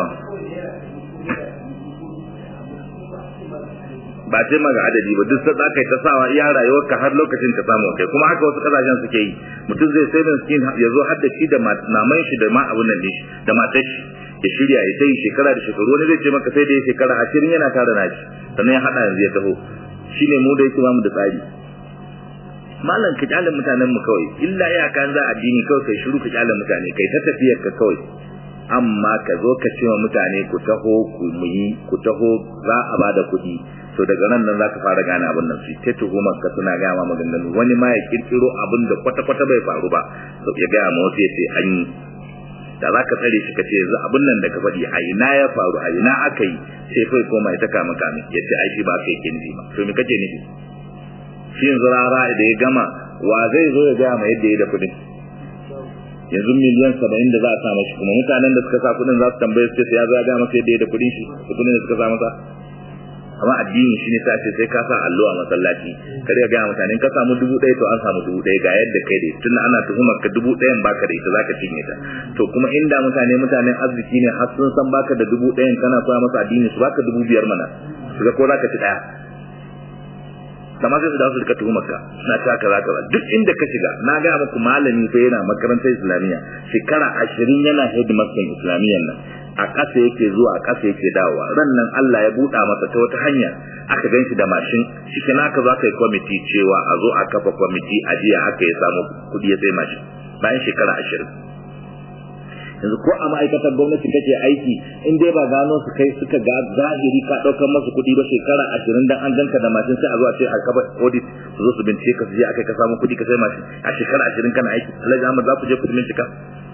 ba ce maga adadi ba duk sai kai ta sawa iya rayuwarka har lokacin ta samu kai kuma haka wasu kasashen suke yi mutum zai saving skin ya zo har da shi da maman shi da ma abun nan shi da matar shi ya shirya ya sai shekara da shekaru wani zai ce maka sai da shekara 20 yana tare na shi sannan ya hada yanzu ya taho shine mu da yake ba mu da tsari malan ka kyale mutanen mu kawai illa iyakan za addini kawai kai shiru ka kyale mutane kai ta tafiyar ka kawai amma ka zo ka ce wa mutane ku taho ku taho za a bada kuɗi, to daga nan zaka fara gane abin nan sai ta tuhumar ka suna ga ma maganganu, wani ma ya kirkiro abin da kwata-kwata bai faru ba to ya ga ma wasu sai an yi. Da zaka tsare shi ka ce yanzu abin nan da ka faɗi a ina ya faru, a ina aka yi, sai kai koma ita kama kame ya ce ai shi ba kai kinji ba. To me kace nufi? Shi yanzu rara da ya gama wa zai zo ya ga ma yadda ya da kuɗin? Yanzu miliyan 70 da za a sa mashi, kuma mutanen da suka sa kuɗin za su tambaye su sai ya zo ya ga masa yadda ya da kuɗin shi, kuɗin da suka sa masa. Amma addini shine sai ce sai ka sa allo a masallaci, kare ga mutane ka samu 1000 to an samu 1000 ga yadda kai dai tunda ana tuhumar ka 1000 baka da ita zaka cinye ta. To kuma inda mutanen arziki ne har sun san baka da 1000 kana koya masa addini su baka 5000 mana, su ga ko zaka ci daya. Kamar sai su da su rika tuhumar ka suna ta kaza kaza duk inda ka shiga. Na ga muku malami sai yana makarantar islamiyya shekara 20 yana headmaster islamiyyan nan, a ƙasa yake zuwa a ƙasa yake dawowa. Ran nan Allah ya buɗa masa ta wata hanya aka ganshi da mashin, cikin haka za ka yi kwamiti cewa a zo a kafa kwamiti a jiya haka ya samu kuɗi ya sai mashin bayan shekara 20. Yanzu ko a ma'aikatar gwamnati kake aiki in dai ba gano su kai suka ga zahiri ka ɗaukar masu kuɗi ba shekara 20 dan an ganka da mashin sai a zo a ce a kafa audit su zo su bincike ka su je akai ka samu kuɗi ka sai mashin a shekara 20 kana aiki. Alhaji Ahmad za ku je ku bincika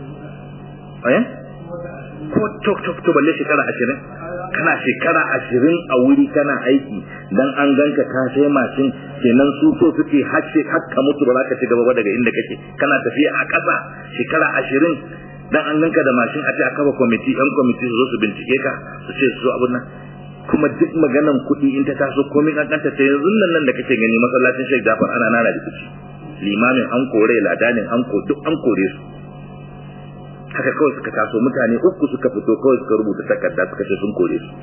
ko to balle shekara 20 kana shekara 20 a wuri kana aiki dan an ganka ka sai mashin, kenan su so suke hakka mutu ba za ka ci gaba ba daga inda kake kana tafiya a ƙasa shekara 20 dan an ganka da mashin a ce a kafa kwamiti, yan kwamiti su zo su bincike ka su ce su abun nan. Kuma duk maganan kuɗi in ta taso komai kankanta ta yanzu nan da kake gani masallacin Sheikh Jafar ana nana da kuɗi, limamin an kore, ladanin an ko duk an kore su. Haka kawai suka taso mutane 3 suka fito kawai suka rubuta takarda suka ce sun kore su.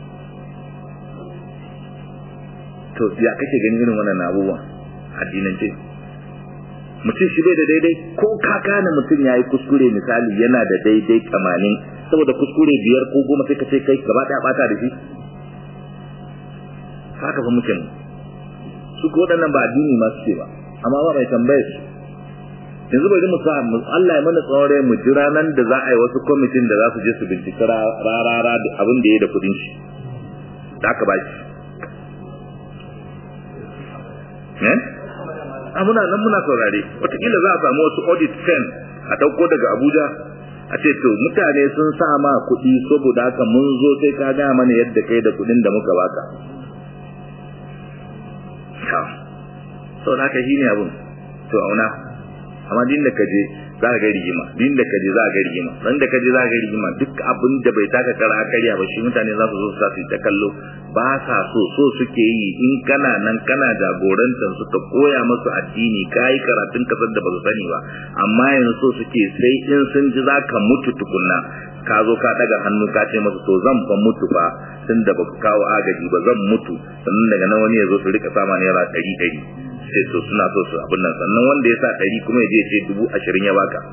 To ya kake gani irin wannan abubuwa addinance? Mutum shi bai da daidai ko ka gane mutum ya yi kuskure misali yana da daidai 80 saboda kuskure 5 ko 10 sai ka ce kai gaba ɗaya ɓata da shi. Haka fa mutum su ko waɗannan ba addini masu ce ba, amma ba mai tambaye su. Yanzu bari mu sa Allah ya mana tsore mu jira nan da za a yi wasu kwamitin da za su je su bincika rarara abin da ya da kudin shi da aka ba shi. Muna nan muna saurare wataƙila za a samu wasu audit firm a ɗauko daga Abuja a ce to mutane sun sa ma kuɗi saboda haka mun zo sai ka gaya mana yadda kai da kuɗin da muka baka. Sau da haka shi ne abin to auna. Amma din da kaje za ka ga rigima, din da kaje za ka ga rigima, ran da kaje za ka ga rigima, duk abin da bai taka kara karya ba shi mutane za su zo su sa ta kallo ba sa so suke yi. In kana nan kana jagorantar su ka koya musu addini kai karatun kasar da ba su sani ba, amma yanzu so suke sai in sun ji za ka mutu tukunna ka zo ka daga hannu ka ce musu to zan fa mutu fa tunda ba ku kawo agaji ba zan mutu, sannan daga nan wani ya zo su rika sama naira 100 sai so suna so su abin nan, sannan wanda ya sa 100 kuma ya je ce 20,000 ya baka.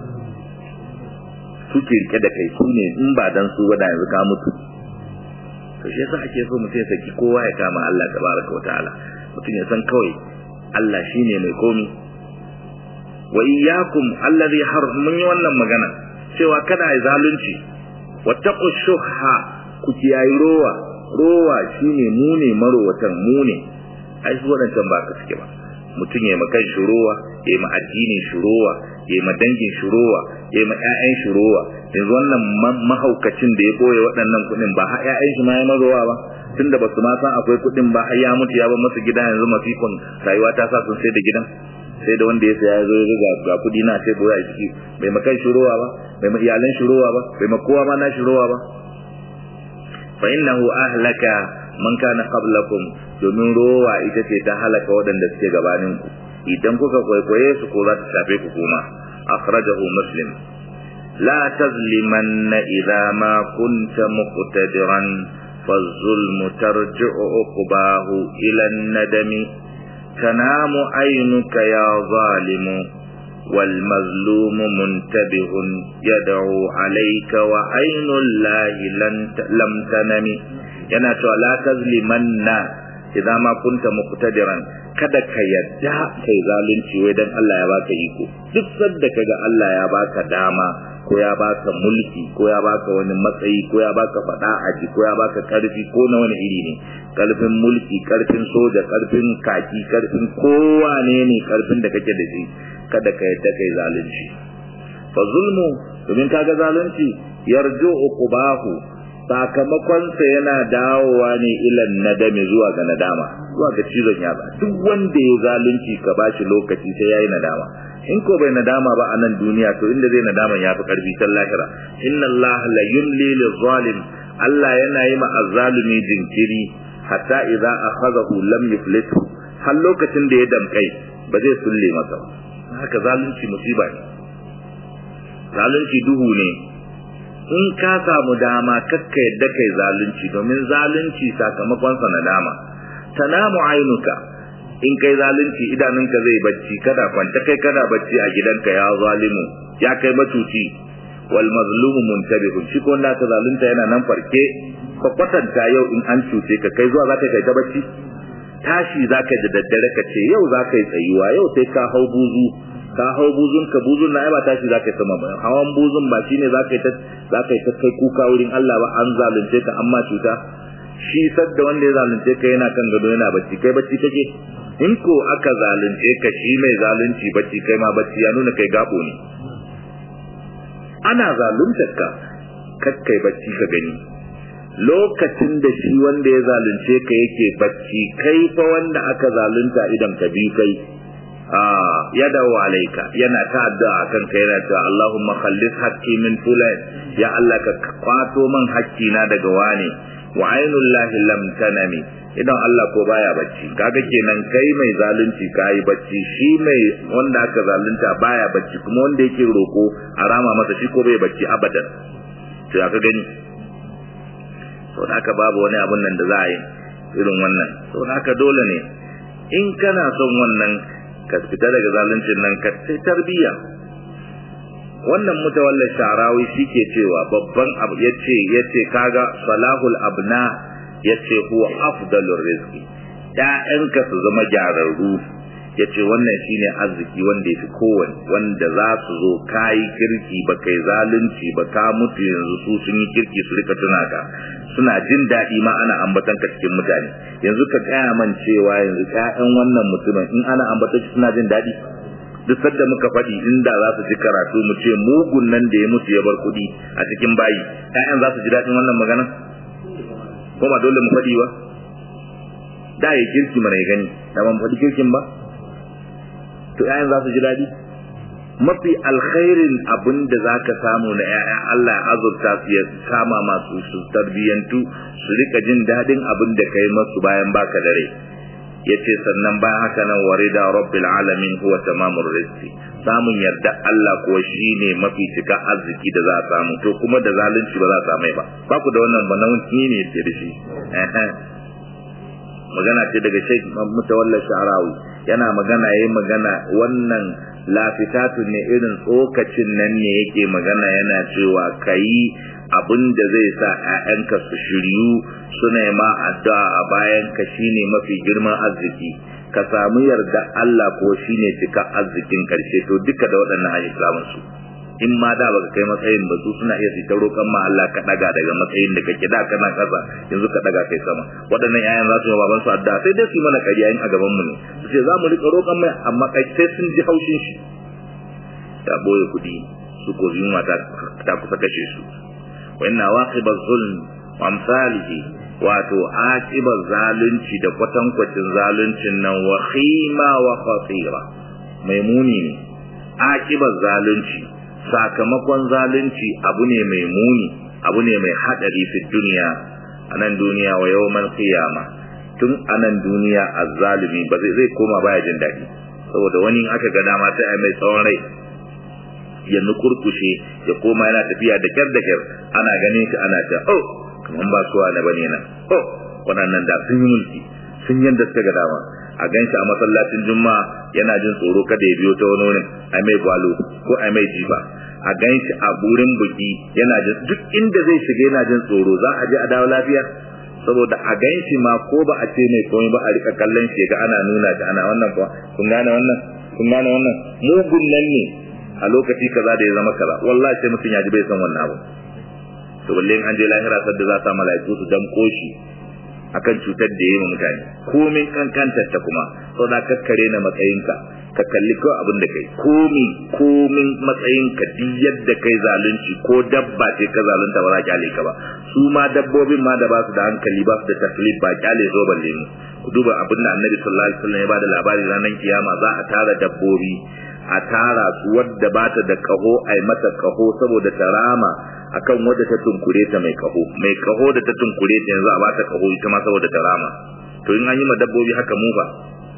Suke rike da kai su ne in ba dan su wada yanzu ka mutu. To shi yasa ake so mutum ya saki kowa ya kama Allah tabaraka wa ta'ala, mutum ya san kawai Allah shine mai komi. Wa iyyakum allazi mun yi wannan magana cewa kada ai zalunci, wattaqu shuhha, ku kiyayi rowa shine mu ne marowatan mu ne. Ai su wadancan ba ka suke ba. Mutum ya makan shurowa, ya ma addinin shurowa, ya ma dangin shurowa, ya ma ƴaƴan shurowa. Yanzu wannan mahaukacin da ya koye waɗannan kuɗin ba har ƴaƴan shi ma ya marowa ba, tunda ba su ma san akwai kuɗin ba har ya mutu ya bar masa gida. Yanzu masifan rayuwa ta sa sun sai da gidan, sai da wanda ya saya ya zo ya ga kuɗi na sai boye a ciki. Bai makan shurowa ba, bai ma iyalan shurowa ba, bai ma kowa ma na shurowa ba. Fa innahu ahlaka man kana qablakum, domin rowa ita ce ta halaka waɗanda suke gabanin ku. Idan kuka kwaikwaye su ko za ta shafe ku kuma. Akhrajahu Muslim. La tazlimanna idza ma kunta muqtadiran faz-zulmu tarji'u uqbahu ila an-nadami. Tanamu aynuka ya zalimu wal mazlumu muntabihun yad'u alayka wa aynu llahi lam tanami. Yana cewa la tazlimanna idan ma kunta muqtadiran, kada ka yadda kai zalunci wai dan Allah ya baka iko. Duk sanda kaga Allah ya baka dama ko ya baka mulki ko ya baka wani matsayi ko ya baka fada aji ko ya baka karfi ko na wani iri ne, karfin mulki, karfin soja, karfin kaki, karfin kowane ne karfin da kake da shi, kada ka yadda kai zalunci. Fa zulmu, domin kaga zalunci yarju uqubahu, sakamakonsa yana dawowa ne ilan nadami zuwa ga nadama, zuwa ga cizon yatsa. Duk wanda ya zalunci ka bashi lokaci sai yayi nadama. In ko bai nadama ba a nan duniya, to inda zai nadama ya fi karfi ta lahira. Inna Allah la yumli lil-zalim, Allah yana yi ma azzalumi jinkiri hatta idza akhadahu lam yuflithu, har lokacin da ya damkai ba zai sulle masa ba. Haka zalunci musiba ne, zalunci duhu ne. In ka samu dama kakka yadda kai zalunci, domin zalunci sakamakon sa nadama. Tanamu ainuka, in kai zalunci idanunka zai bacci, kada kwanta kai kada bacci a gidanka ya zalimu, ya kai matuci. Wal mazlumu muntabihun, shi ko wanda ka zalunta yana nan farke. Ka kwatanta yau in an cuce ka, kai zuwa zaka kai ta bacci, tashi zaka da daddare ka ce yau zaka yi tsayuwa, yau sai ka hau buzu, ka hau buzun ka, buzun na ai ba tashi zaka yi sama ba. Hawan buzun ba shine zaka yi ta kai kuka wurin Allah ba, an zalunce ka amma cuta. Shi sadda wanda ya zalunce ka yana kan gado yana bacci, kai bacci kake. In ko aka zalunce ka, shi mai zalunci bacci, kai ma bacci, ya nuna kai gabo ne. Ana zaluntar ka, kakkai bacci ka gani. Lokacin da shi wanda ya zalunce ka yake bacci, kai fa wanda aka zalunta idan ka bi kai, yadawu alaika, yana ta addu'a akan kai, yana cewa Allahumma khallis haqqi min fulan, ya Allah ka kwato man haƙƙi na daga wane. Wa ainullahi lam tanami, idan Allah ko baya bacci. Kaga kenan kai mai zalunci kai bacci, shi mai wanda aka zalunta baya bacci, kuma wanda yake roko a rama masa shi ko bai bacci abadan. To aka gani, to haka babu wani abun nan da za a yi irin wannan. To haka dole ne in kana son wannan ka fita daga zaluncin nan, ka sai tarbiyya. Wannan mutawalla Sha'rawi shike cewa babban abu yace kaga salahul abna, yace huwa afdalur rizqi, ƴaƴanka su zama gyararru, yace wannan shine arziki wanda yafi kowanne, wanda za su zo kai kirki ba kai zalunci ba, ka mutu yanzu su sun yi kirki su rika tuna ka, suna jin daɗi ma ana ambatan ka cikin mutane. Yanzu ka kaya man cewa yanzu ƴaƴan wannan mutumin in ana ambatan shi suna jin daɗi. Duk sadda muka faɗi inda za su ji karatu mu ce mugun nan da ya mutu ya bar kuɗi a cikin bayi, ƴaƴan za su ji daɗin wannan magana? Ko ba dole mu faɗi ba? Da ya kirki mana ya gani, da ban faɗi kirkin ba? To ƴaƴan za su ji daɗi? Mafi alkhairin abin da za ka samu na ƴaƴa, Allah ya azurta su, ya kama masu su tarbiyyantu, su rika jin daɗin abin da kai masu bayan baka da rai. Yace sannan bayan haka nan warida rabbil alamin huwa tamamur rizqi, samun yarda Allah ko shine mafi cika arziki da za a samu. To kuma da zalunci ba za a samu ba. Ba ku da wannan ba, nan ne yake da shi. Magana ce daga Sheikh Mutawalla Sha'rawi, yana magana yayin magana wannan lafitatu ne, irin tsokacin nan ne yake magana, yana cewa kai abin da zai sa ƴaƴanka su shiryu suna ma addu'a a bayan ka shine mafi girman arziki. Ka samu yarda Allah ko shine cika arzikin karshe. To duka da waɗannan ayi samun su. In ma da baka kai matsayin ba, su suna iya fita roƙon ma Allah ka daga daga matsayin da kake da kana kasa, yanzu ka daga kai sama. Waɗannan ƴaƴan za su yi baban su addu'a, sai dai su yi mana ƙarya in a gaban mu ne, su ce za mu rika roƙon mai, amma kai sai sun ji haushin shi. Ta boye kuɗi, su ko yunwa ta kusa kashe su. Wa inna waqiba zulm wa amsalihi, wato aqiba zalunci da kwatankwacin zaluncin nan wa khima wa khatira, maimuni ne. Aqiba zalunci, sakamakon zalunci abu ne mai muni, abu ne mai hadari fi duniya, anan duniya wa yawmal qiyama. Tun anan duniya azzalimi ba zai koma baya jin dadi, saboda wani aka ga dama sai ai mai tsawon rai ya nukurkushe ya koma yana tafiya da kyar ana ganin shi ana ta kaman ba suwa na bane nan, waɗannan da sun yi mulki sun yanda suka ga dama. A ganshi a masallacin juma'a yana jin tsoro kada ya biyo ta wani wurin ai mai gwalo ko ai mai jifa. A ganshi a burin buki yana jin, duk inda zai shiga yana jin tsoro za a je a dawo lafiya. saboda a ganshi ma ko ba a ce mai komai ba a rika kallon shi ga ana nuna shi ana wannan fa kun gane wannan mugun nan ne a lokaci kaza da ya zama kaza wallahi sai mutum ya ji bai san wannan abu to balle an je lahira sadda za ta malaiku su dan koshi akan cutar da yayi mutane komai kankantar ta kuma saboda kakkare na matsayinka ka kalli ko abin da kai komai matsayinka duk yadda kai zalunci ko dabba ce ka zalunta ba za kyale ka ba su ma dabbobin ma da ba su da hankali ba su da taklif ba kyale zo balle mu ku duba abin da Annabi sallallahu alaihi wasallam ya bada labari ranar kiyama za a tara dabbobi a tara su wadda ba ta da kaho ai mata kaho saboda tarama akan wadda ta tunkure ta mai kaho da ta tunkure ta yanzu a ba ta kaho ita ma saboda tarama to in an yi ma dabbobi haka mu ba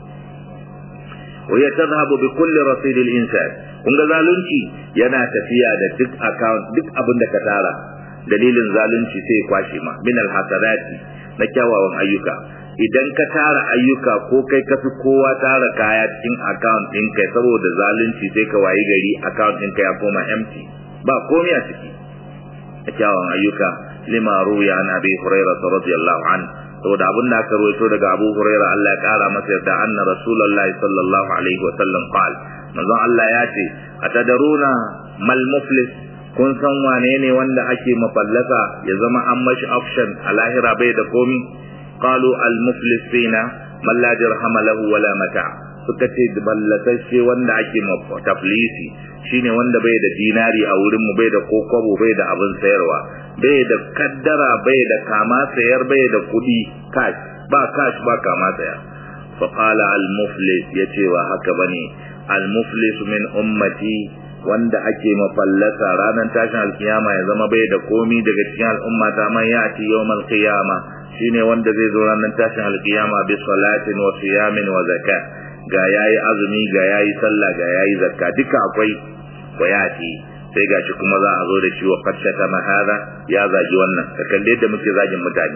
waya tadhhabu bi kulli rasid al-insan kun ga zalunci yana tafiya da duk account duk abin da ka tara dalilin zalunci sai ya kwashe ma min al-hasanati na kyawawan ayyuka idan ka tara ayyuka ko kai ka fi kowa tara kaya cikin account din kai saboda zalunci sai ka wayi gari account din kai ya koma empty ba komai a ciki kyawawan ayyuka lima ruya an abi hurairah radiyallahu anhu saboda abin da aka rawaito daga Abu Hurairah Allah ya kara masa yarda anna Rasulullah sallallahu alaihi wa sallam qala manzon Allah ya ce atadaruna mal muflis kun san wane ne wanda ake mafallasa ya zama an mashi option a lahira bai da komi qalu al muflis fina man la dirham lahu wala mata suka ce ballatacce wanda ake taflisi shine wanda bai da dinari a wurin mu bai da kokobo bai da abin sayarwa bai da kaddara bai da kama sayar bai da kudi cash ba kama sayar fa qala al muflis yace wa haka bane al muflis min ummati wanda ake mafallasa ranar tashin alkiyama ya zama bai da komi daga cikin al'umma ta man yati yawmal qiyama shine wanda zai zo ranar tashin alkiyama bi salatin wa siyamin wa zakat ga yayi azumi ga yayi sallah ga yayi zakka duka akwai wayati sai gashi kuma za a zo da shi wa qashata mahada ya zagi wannan ka kalle da muke zagin mutane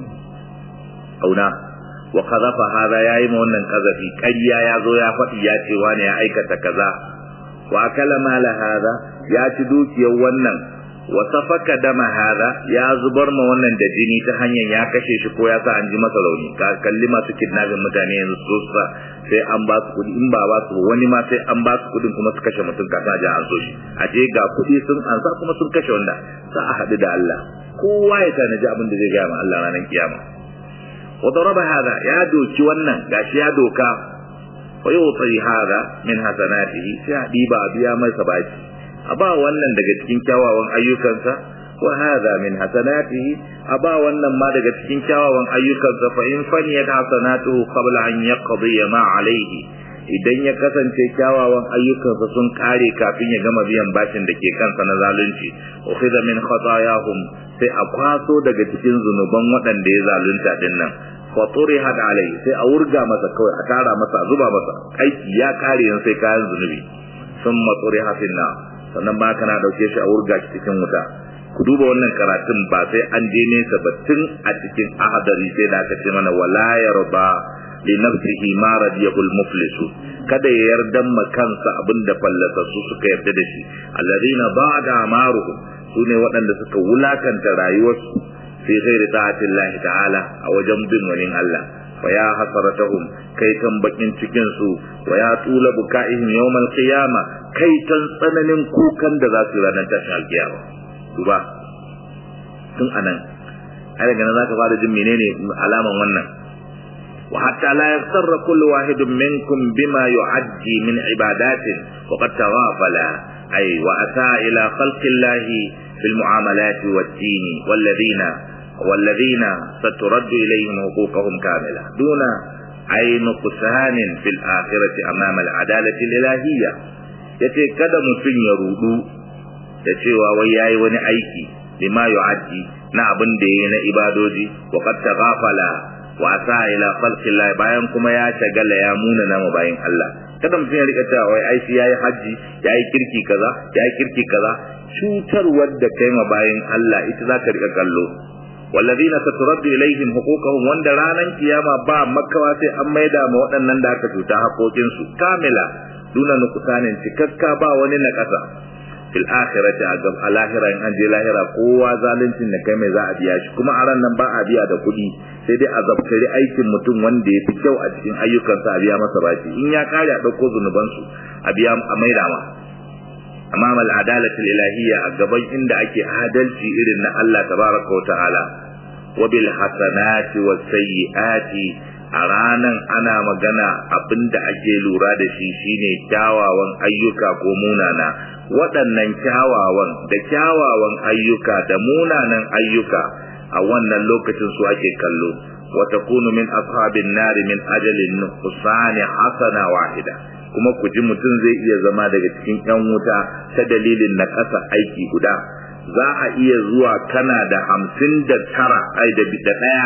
auna wa qadhafa hada yayi ma wannan kazafi ƙarya ya zo ya faɗi ya ce wani ya aikata kaza wa akala mala hada ya ci dukiyar wannan wa safaka dama hada ya zubar ma wannan da jini ta hanyar ya kashe shi ko ya sa an ji masa rauni ka kalli masu kidnapping mutane yanzu so sai an ba su kudi in ba ba su wani ma sai an ba su kudin kuma su kashe mutum ka sa an so shi a je ga kudi sun ansa kuma sun kashe wanda za a haɗu da Allah kowa ya tanaji abin da zai gaya ma Allah ranar kiyama wa daraba hada ya doki wannan gashi ya doka wa yuti hada min hasanatihi sai diba biya mai sabaki a ba wannan daga cikin kyawawan ayyukansa wa hadha min hasanatihi a ba wannan ma daga cikin kyawawan ayyukansa fa in faniyat hasanatuhu qabla an yaqdi ma alayhi idan ya kasance kyawawan ayyukansa sun kare kafin ya gama biyan bashin da ke kansa na zalunci ukhidha min khatayahum sai a kwaso daga cikin zunuban waɗanda ya zalunta din nan fa turihat alayhi sai a wurga masa kawai a tara masa a zuba masa aiki ya kare yan sai kayan zunubi thumma turiha finna sannan ba kana dauke shi a wurga shi cikin wuta ku duba wannan karatun ba sai an je nesa ba tun a cikin ahadari sai da aka ce mana wala yarda li nafsihi ma radiyahul muflisu kada ya yarda ma kansa abinda fallasassu suka yarda da shi alladina ba'da amaruhum sune waɗanda suka wulakanta rayuwarsu fi ghairi ta'atillahi ta'ala a wajen bin wani Allah wa ya hasaratahum kai kan bakin cikin su wa ya tula bukaihim yawmal qiyama kai tan tsananin kukan da za su ranar tashin alkiyama duba tun anan ai daga nan zaka fara jin menene alaman wannan wa hatta la yasarra kullu wahidin minkum bima yu'addi min ibadatin wa qad tawafala ay wa ata ila khalqillahi fil mu'amalati wad-din والذين سترد إليهم حقوقهم كاملة دون أي نقصان في الآخرة أمام العدالة الإلهية yace kada mutum ya rudu da cewa wai yayi wani aiki bima yu'addi na abin da yayi na ibadoji wa qad taghafala wa asa ila khalqillah bayan kuma ya tagala ya muna na bayin Allah kada mutum ya rika cewa wai aiki yayi haji yayi kirki kaza cutarwar da kai ma bayin Allah ita zaka rika kallo والذين سترد إليهم حقوقهم وند ranan kiyama ba makawa sai an maida ma waɗannan da aka cuta haƙoƙin su kamila duna nuqsanin cikakka ba wani nakasa fil akhirati a lahira in an je lahira kowa zaluncin da kai mai za a biya shi kuma a ran nan ba a biya da kuɗi sai dai a zabtari aikin mutum wanda ya fi kyau a cikin ayyukansa a biya masa bashi in ya kare a ɗauko zunubansu a biya a maida ma amma mal adalatul ilahiyya a gaban inda ake adalci irin na Allah tabaraka wa ta'ala wa bil hasanati was sayyiati a ranan ana magana abinda ake lura da shi shine kyawawan ayyuka ko munana waɗannan kyawawan ayyuka da munanan ayyuka a wannan lokacin su ake kallo wa takunu min ashabin nar min ajalin nuqsan hasana wahida kuma ku ji mutum zai iya zama daga cikin ƴan wuta ta dalilin na ƙasa aiki guda za a iya zuwa kana da 59 ai da ɗaya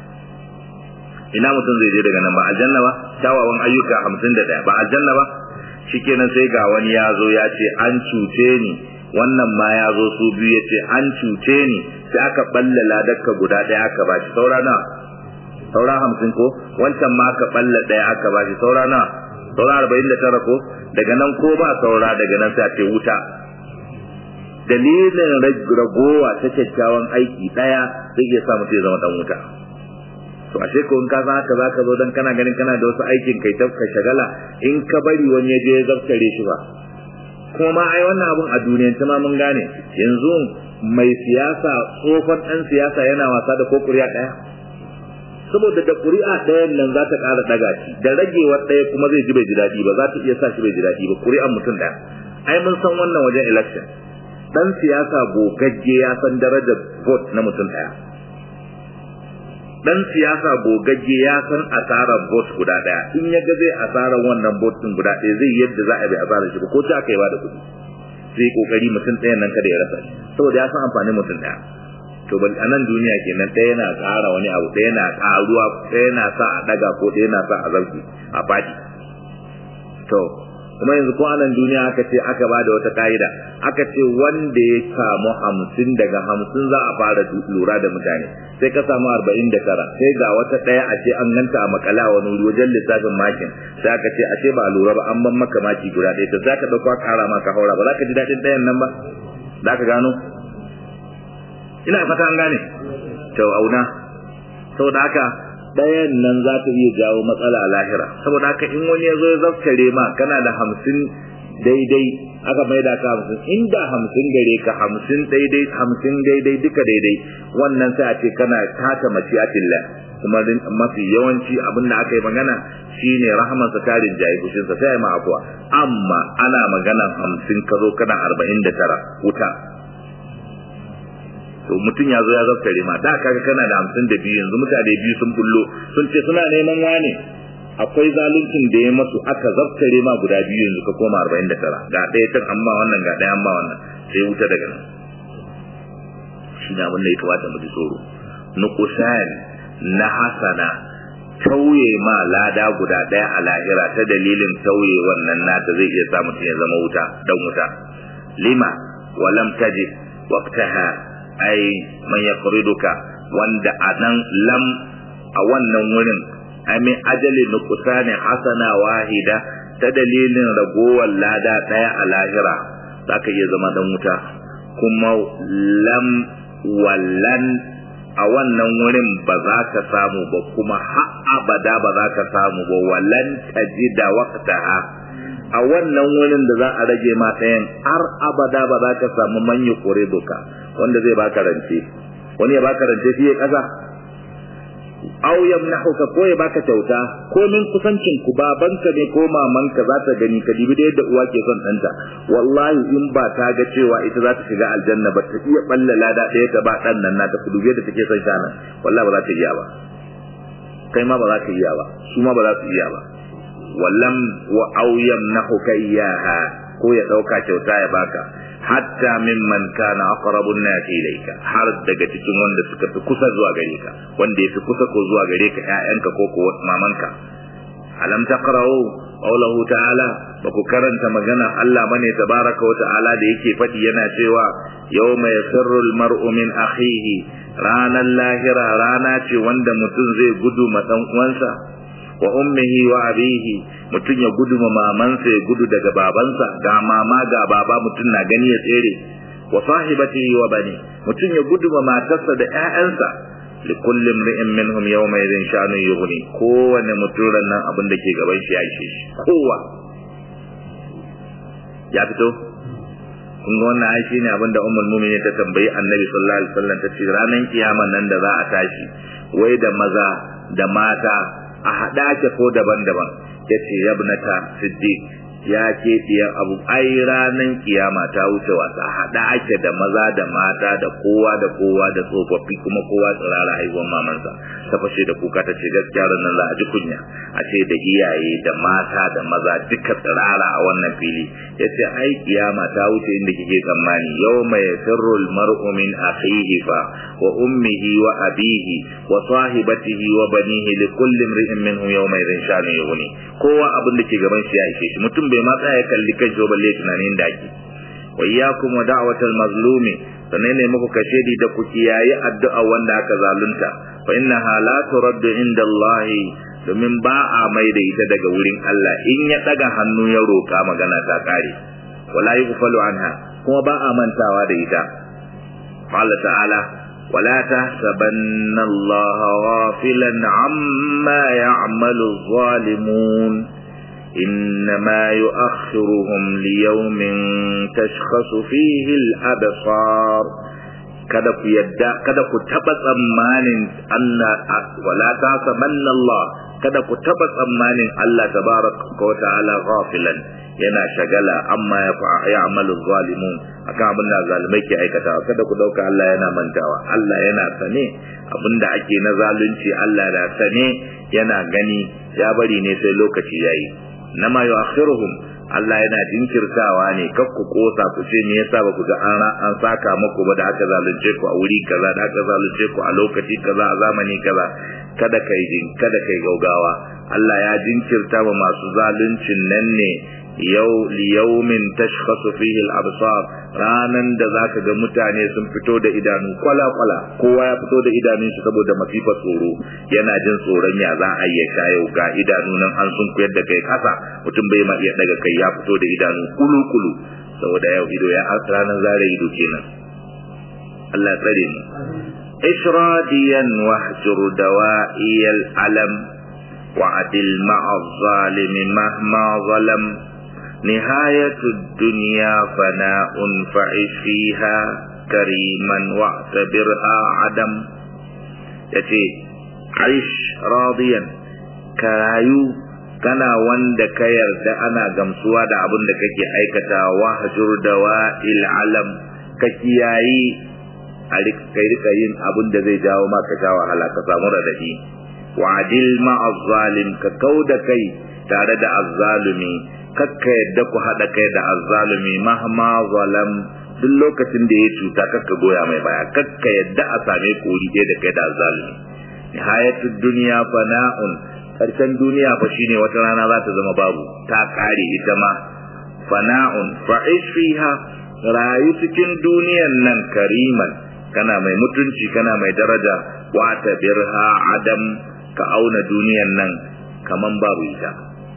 ina mutum zai je daga nan ba aljanna ba kyawawan ayyuka 51 ba aljanna ba shikenan sai ga wani ya zo ya ce an cuce ni wannan ma ya zo su biyu ya ce an cuce ni sai aka balle ladarka guda ɗaya aka ba shi saura 50 ko wancan ma aka balle ɗaya aka ba shi saura 49 ko daga nan ko ba saura daga nan sai a ce wuta dalilin ragowa ta kyakkyawan aiki ɗaya zai iya sa mutum ya zama dan wuta to ashe ko in ka san haka zaka zo dan kana ganin kana da wasu aikin kai ta ka shagala in ka bari wani ya je ya zartare shi ba kuma ma ai wannan abun a duniyar ta ma mun gane yanzu mai siyasa tsofan dan siyasa yana wasa da ko kuri'a daya saboda da kuri'a dayan nan za ta ƙara daga shi da ragewar daya kuma zai ji bai ji daɗi ba za ta iya sa shi bai ji daɗi ba kuri'an mutum daya ai mun san wannan wajen election dan siyasa gogagge ya san darajar vote na mutum daya dan siyasa gogagge ya san asarar vote guda daya in ya ga zai asarar wannan vote din guda daya zai yadda za a bi asarar shi ko ta kai ba da kudi sai kokari mutum ɗayan nan kada ya rasa shi saboda ya san amfanin mutum daya to bal anan duniya kenan ɗaya yana ƙara wani abu ɗaya yana ƙaruwa ɗaya yana sa a daga ko ɗaya yana sa a zargi a fadi to kuma yanzu ko anan duniya aka ce aka ba da wata ka'ida aka ce wanda ya samu 50 daga 50 za a fara lura da mutane sai ka samu 49 sai ga wata daya a ce an ganta a makala wani wuri wajen lissafin makin sai aka ce ashe ba lura ba an ban maka maki guda ɗaya to za ka ɗauka ƙara maka haura ba za ka ji daɗin ɗayan nan ba za ka gano ina fata an gane to auna saboda haka ɗayan nan za ta iya jawo matsala a lahira saboda haka in wani ya zo ya zaftare ma kana da 50 daidai aka maida ka 50 inda 50 gare ka 50 daidai 50 daidai duka daidai wannan sai a ce kana tata maciatillah kuma mafi yawanci abin da aka yi magana shine rahamansa tarin jayi fushinsa sai ma afuwa amma ana maganan 50 ka zo kana 49 wuta to mutum ya zo ya zaftare ma da kaga kana da 52 yanzu mutane biyu sun bullo sun ce suna neman wane akwai zaluncin da ya masu aka zaftare ma guda biyu yanzu ka koma 49 ga ɗaya tun amma wannan ga ɗaya amma wannan sai wuta daga nan shi na abin da ya kamata mu ji tsoro nuqsan na hasana tauye ma lada guda ɗaya a lahira ta dalilin tauye wannan nata zai iya sa mutum ya zama wuta dan wuta lima walam tajid waqtaha ai man yaqriduka wanda anan lam a wannan wurin amin ajali nuqsani hasana wahida ta dalilin ragowar lada daya a lahira zaka iya zama dan wuta kuma lam wallan a wannan wurin ba za ka samu ba kuma har abada ba za ka samu ba wallan tajida waqtaha a wannan wurin da za a rage ma ɗayan har abada ba za ka samu man yuqriduka wanda zai baka rance wani ya baka rance shi ya kasa aw yamnahuka ko ya baka kyauta ko min kusancin ku babanka ne ko mamanka za ta gani ka dibi da yadda uwa ke son ɗanta wallahi in ba ta ga cewa ita za ta shiga aljanna ba ta iya balla lada ɗaya ta ba ɗan nan nata kudu da take son shana wallahi ba za ta iya ba kai ma ba za ka iya ba su ma ba za su iya ba wallam wa aw yamnahuka iyaha ko ya dauka kyauta ya baka hatta mimman kana aqrabun nas ilayka har daga cikin wanda suka fi kusa zuwa gare ka wanda yafi kusa ko zuwa gare ka ƴaƴanka ko ko mamanka alam taqra'u qawluhu ta'ala baku karanta magana Allah bane tabaraka wa ta'ala da yake fadi yana cewa yawma yasirru al-mar'u min akhihi ranan lahira rana ce wanda mutum zai gudu ma dan uwansa wa ummihi wa abihi, mutun ya gudu mamansa ya gudu daga babansa, ga mama ga baba mutun na gani ya tsere, wa sahibatihi wa bani, mutun ya gudu matarsa da ƴaƴansa. li kulli imri'in minhum yawma idhin sha'nu yughni, kowane muturan nan abin da ke gaban shi ya ishe shi, kowa ya fito. kun ga wannan ai shine abin da ummul mu'minin ta tambayi annabi sallallahu alaihi wasallam, ta ce ranan kiyama nan da za a tashi wai da maza da mata a hada ke ko daban-daban, yace yabnata siddiq, ya ke diyan abu, ai ranan kiyama ta wuce wasa, hada ake da maza da mata da kowa da tsofaffi kuma kowa tsirara haihuwar mamansa. Ta fashe da kuka ta ce gaskiya nan za a ji kunya a ce da iyaye da mata da maza duka tsirara a wannan fili. yace ai kiyama ta wuce inda kike tsammani, yawma yasirru almar'u min akhihi fa wa ummihi wa abihi wa sahibatihi wa banihi li kulli imri'in minhum yawma idhin sha'nu yughni, kowa abin da ke gaban shi ya ishe shi, mutum bai ma tsaya kalli kan shi balle tunanin da ake. wa iyyakum wa da'watal mazlumi, sannan ne muku kashedi da ku kiyaye addu'a wanda aka zalunta, fa innaha la turaddu inda Allah, domin ba a mai da ita daga wurin Allah, in ya daga hannu ya roka magana ta kare, wala yughfalu anha, kuma ba a mantawa da ita. Allah ta'ala wala tahsabanna Allah ghafilan amma ya'malu adh-dhalimun, إنما يؤخرهم ليوم تشخص فيه الأبصار. kada ku taba tsammanin Allah, wala tasabanna Allah, kada ku taba tsammanin Allah tabaraka wa ta'ala ghafilan, yana shagala amma ya'malu zalimun, akan abin da zalimai ke aikata. Kada ku dauka Allah yana mantawa, Allah yana sane abinda ake na zalunci, Allah da sane yana gani, ya bari ne sai lokaci yayi. nama yu'akhiruhum, Allah yana jinkirtawa ne, kar ku kosa ku ce me yasa ba ku ga an saka muku ba da aka zalunce ku a wuri kaza, da aka zalunce ku a lokaci kaza, a zamani kaza. kada kai gaugawa. Allah ya jinkirta wa masu zaluncin nan ne liyaumin tashkhasu fihi al-absar, ranan da zaka ga mutane sun fito da idanu kwala kowa ya fito da idanun shi saboda masifar tsoro, yana jin tsoron ya za a yi kayo ga idanu nan an sun kuyar da kai kasa, mutum bai ma iya daga kai, ya fito da idanu kulu saboda yau ido ya ranan zare ido kenan. Allah tsare mu. ishradiyan wahjur dawa'iyal alam wa'adil ma'az zalimi mahma zalam, نهاية الدنيا فناء فعش فيها كريما واعتبرها عدم. yace aish radiyan, karayu kana wanda ka yarda ana gamsuwa da abin da kake aikata, wahjur dawa'il alam, ka kiyayi a rika yin abin da zai jawo maka sha wahala ka samu radadi. wa'adil ma'az zalim, ka kauda kai tare da azzalumi, kakka yadda ku haɗa kai da azzalumi mahma zalam, duk lokacin da ya cuta kakka goya mai baya, kakka yadda a same ku wuri da kai da azzalumi. nihayatud dunya fana'un, karshen duniya fa shine wata rana za ta zama babu, ta kare ita ma. fana'un fa'ish fiha, rayu cikin duniyan nan kariman, kana mai mutunci kana mai daraja, wa tabirha adam, ka auna duniyan nan kaman babu ita.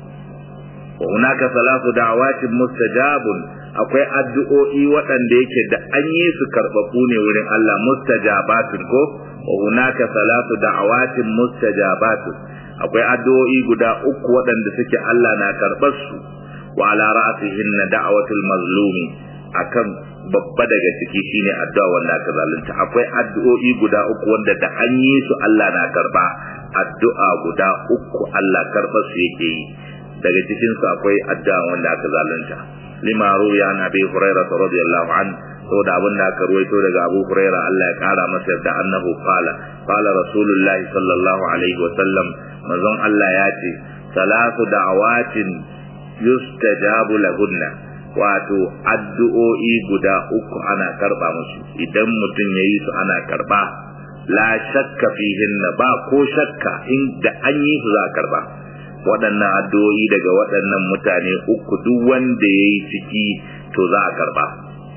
wa hunaka salatu da'awatin mustajabun, akwai addu'o'i waɗanda yake da an yi su karɓaɓɓu ne wurin Allah, mustajabatun ko. wa hunaka salatu da'awatin mustajabatun, akwai addu'o'i guda uku waɗanda suke Allah na karɓar su. wa ala ra'sihinna da'watul mazlumi, akan babba daga ciki shine addu'a wanda aka zalunta. akwai addu'o'i guda uku wanda da an yi su Allah na karɓa, addu'a guda uku Allah karɓar su yake yi. daga cikin su akwai addu'a wanda aka zalunta. lima ruya an Abi Hurairah radiyallahu an, saboda abin da aka ruwaito daga Abu Hurairah Allah ya kara masa da annahu qala Rasulullah sallallahu alaihi wa sallam, manzon Allah ya ce salatu da'awatin yustajabu lahunna, wato addu'o'i guda uku ana karba musu, idan mutum yayi su ana karba, la shakka fihinna, ba ko shakka inda an yi su za a karba. waɗannan addu'o'i daga waɗannan mutane uku duk wanda yayi ciki to za a karba.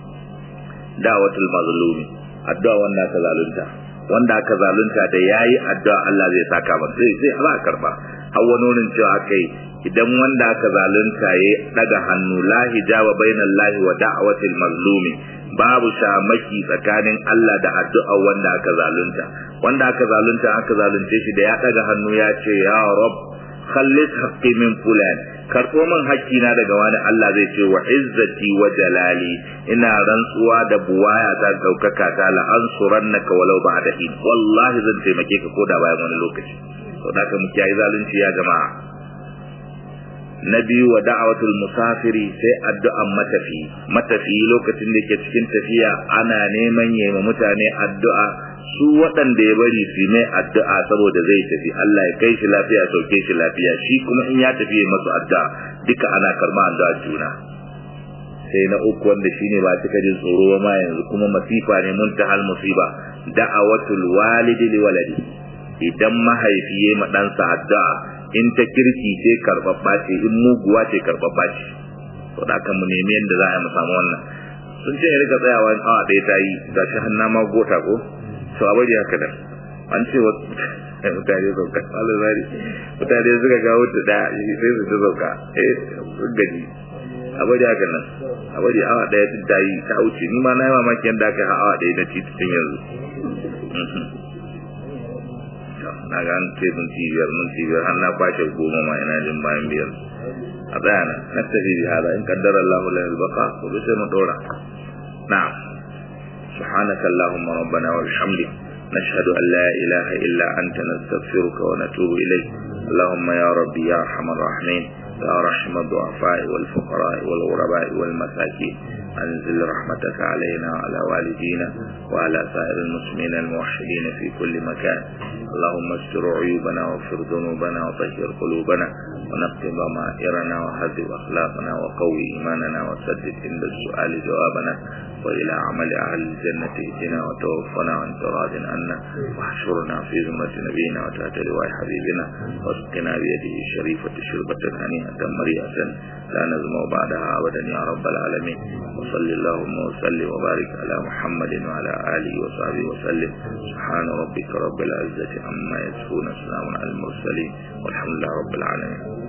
da'watul mazlumi, addu'a wanda aka zalunta da yayi addu'a Allah zai saka masa, sai za a karba. hawa nurin cewa akai idan wanda aka zalunta ya daga hannu la hijaba bainallahi wa da'watil mazlumi babu shamaki tsakanin Allah da addu'a wanda aka zalunta aka zalunce shi da ya daga hannu ya ce ya rab khallis haqqi min fulan karɓo min haƙƙina daga wani Allah zai ce wa izzati wa jalali ina rantsuwa da buwaya ta daukaka ta la ansurannaka walau ba'da hin wallahi zan taimake ka koda bayan wani lokaci to da ka mu kiyaye zalunci ya jama'a na biyu wa da'awatul musafiri sai addu'an matafi lokacin da ke cikin tafiya ana neman yema mutane addu'a su waɗanda ya bari su mai addu'a saboda zai tafi Allah ya kai shi lafiya sauke shi lafiya shi kuma in ya tafi masu addu'a duka ana karɓa addu'a juna sai na uku wanda shine ba cika jin tsoro ma yanzu kuma masifa ne muntahal musiba da'awatul walidi li waladi idan mahaifi yayi ma ɗansa addu'a in ta kirki ce karɓaɓɓa ce in muguwa ce karɓaɓɓa ce to da kan mu nemi yadda za a mu samu wannan sun ce ya rika tsayawa in awa ɗaya ta yi ga shi hannu ma gota ko to a bari haka da an ce wa mutane sauka alazari mutane suka gawo ta ɗaya sai su ta sauka sun gaji a bari haka nan a bari awa ɗaya ta yi ta wuce ni ma na yi mamaki yadda aka yi awa ɗaya na titin yanzu na ga an ce minti biyar har na kwashe 10 ma ina jin bayan biyar a bayana na tafi bi hada in qaddara Allahu la yalbaqa ko sai mu dora na'am subhanaka allahumma rabbana wa bihamdik nashhadu an la ilaha illa anta nastaghfiruka wa natubu ilayk allahumma ya rabbi ya arhamar rahimin ya rahimad du'afa wal fuqara wal ghuraba wal masakin أنزل رحمتك علينا وعلى والدينا وعلى سائر المسلمين الموحدين في كل مكان اللهم استر عيوبنا واغفر ذنوبنا وطهر قلوبنا ونقض ضمائرنا وهذب أخلاقنا وقوي إيماننا وسدد عند السؤال جوابنا وإلى عمل أهل الجنة اهدنا وتوفنا وأنت راض عنا واحشرنا في ذمة نبينا وتحت لواء حبيبنا واسقنا بيده الشريفة شربة هنيئة مريئة لا نزمع بعدها أبدا يا رب العالمين وصل اللهم وسلم وبارك على محمد وعلى آله وصحبه وسلم سبحان ربك رب العزة عما يصفون سلام على المرسلين والحمد لله رب العالمين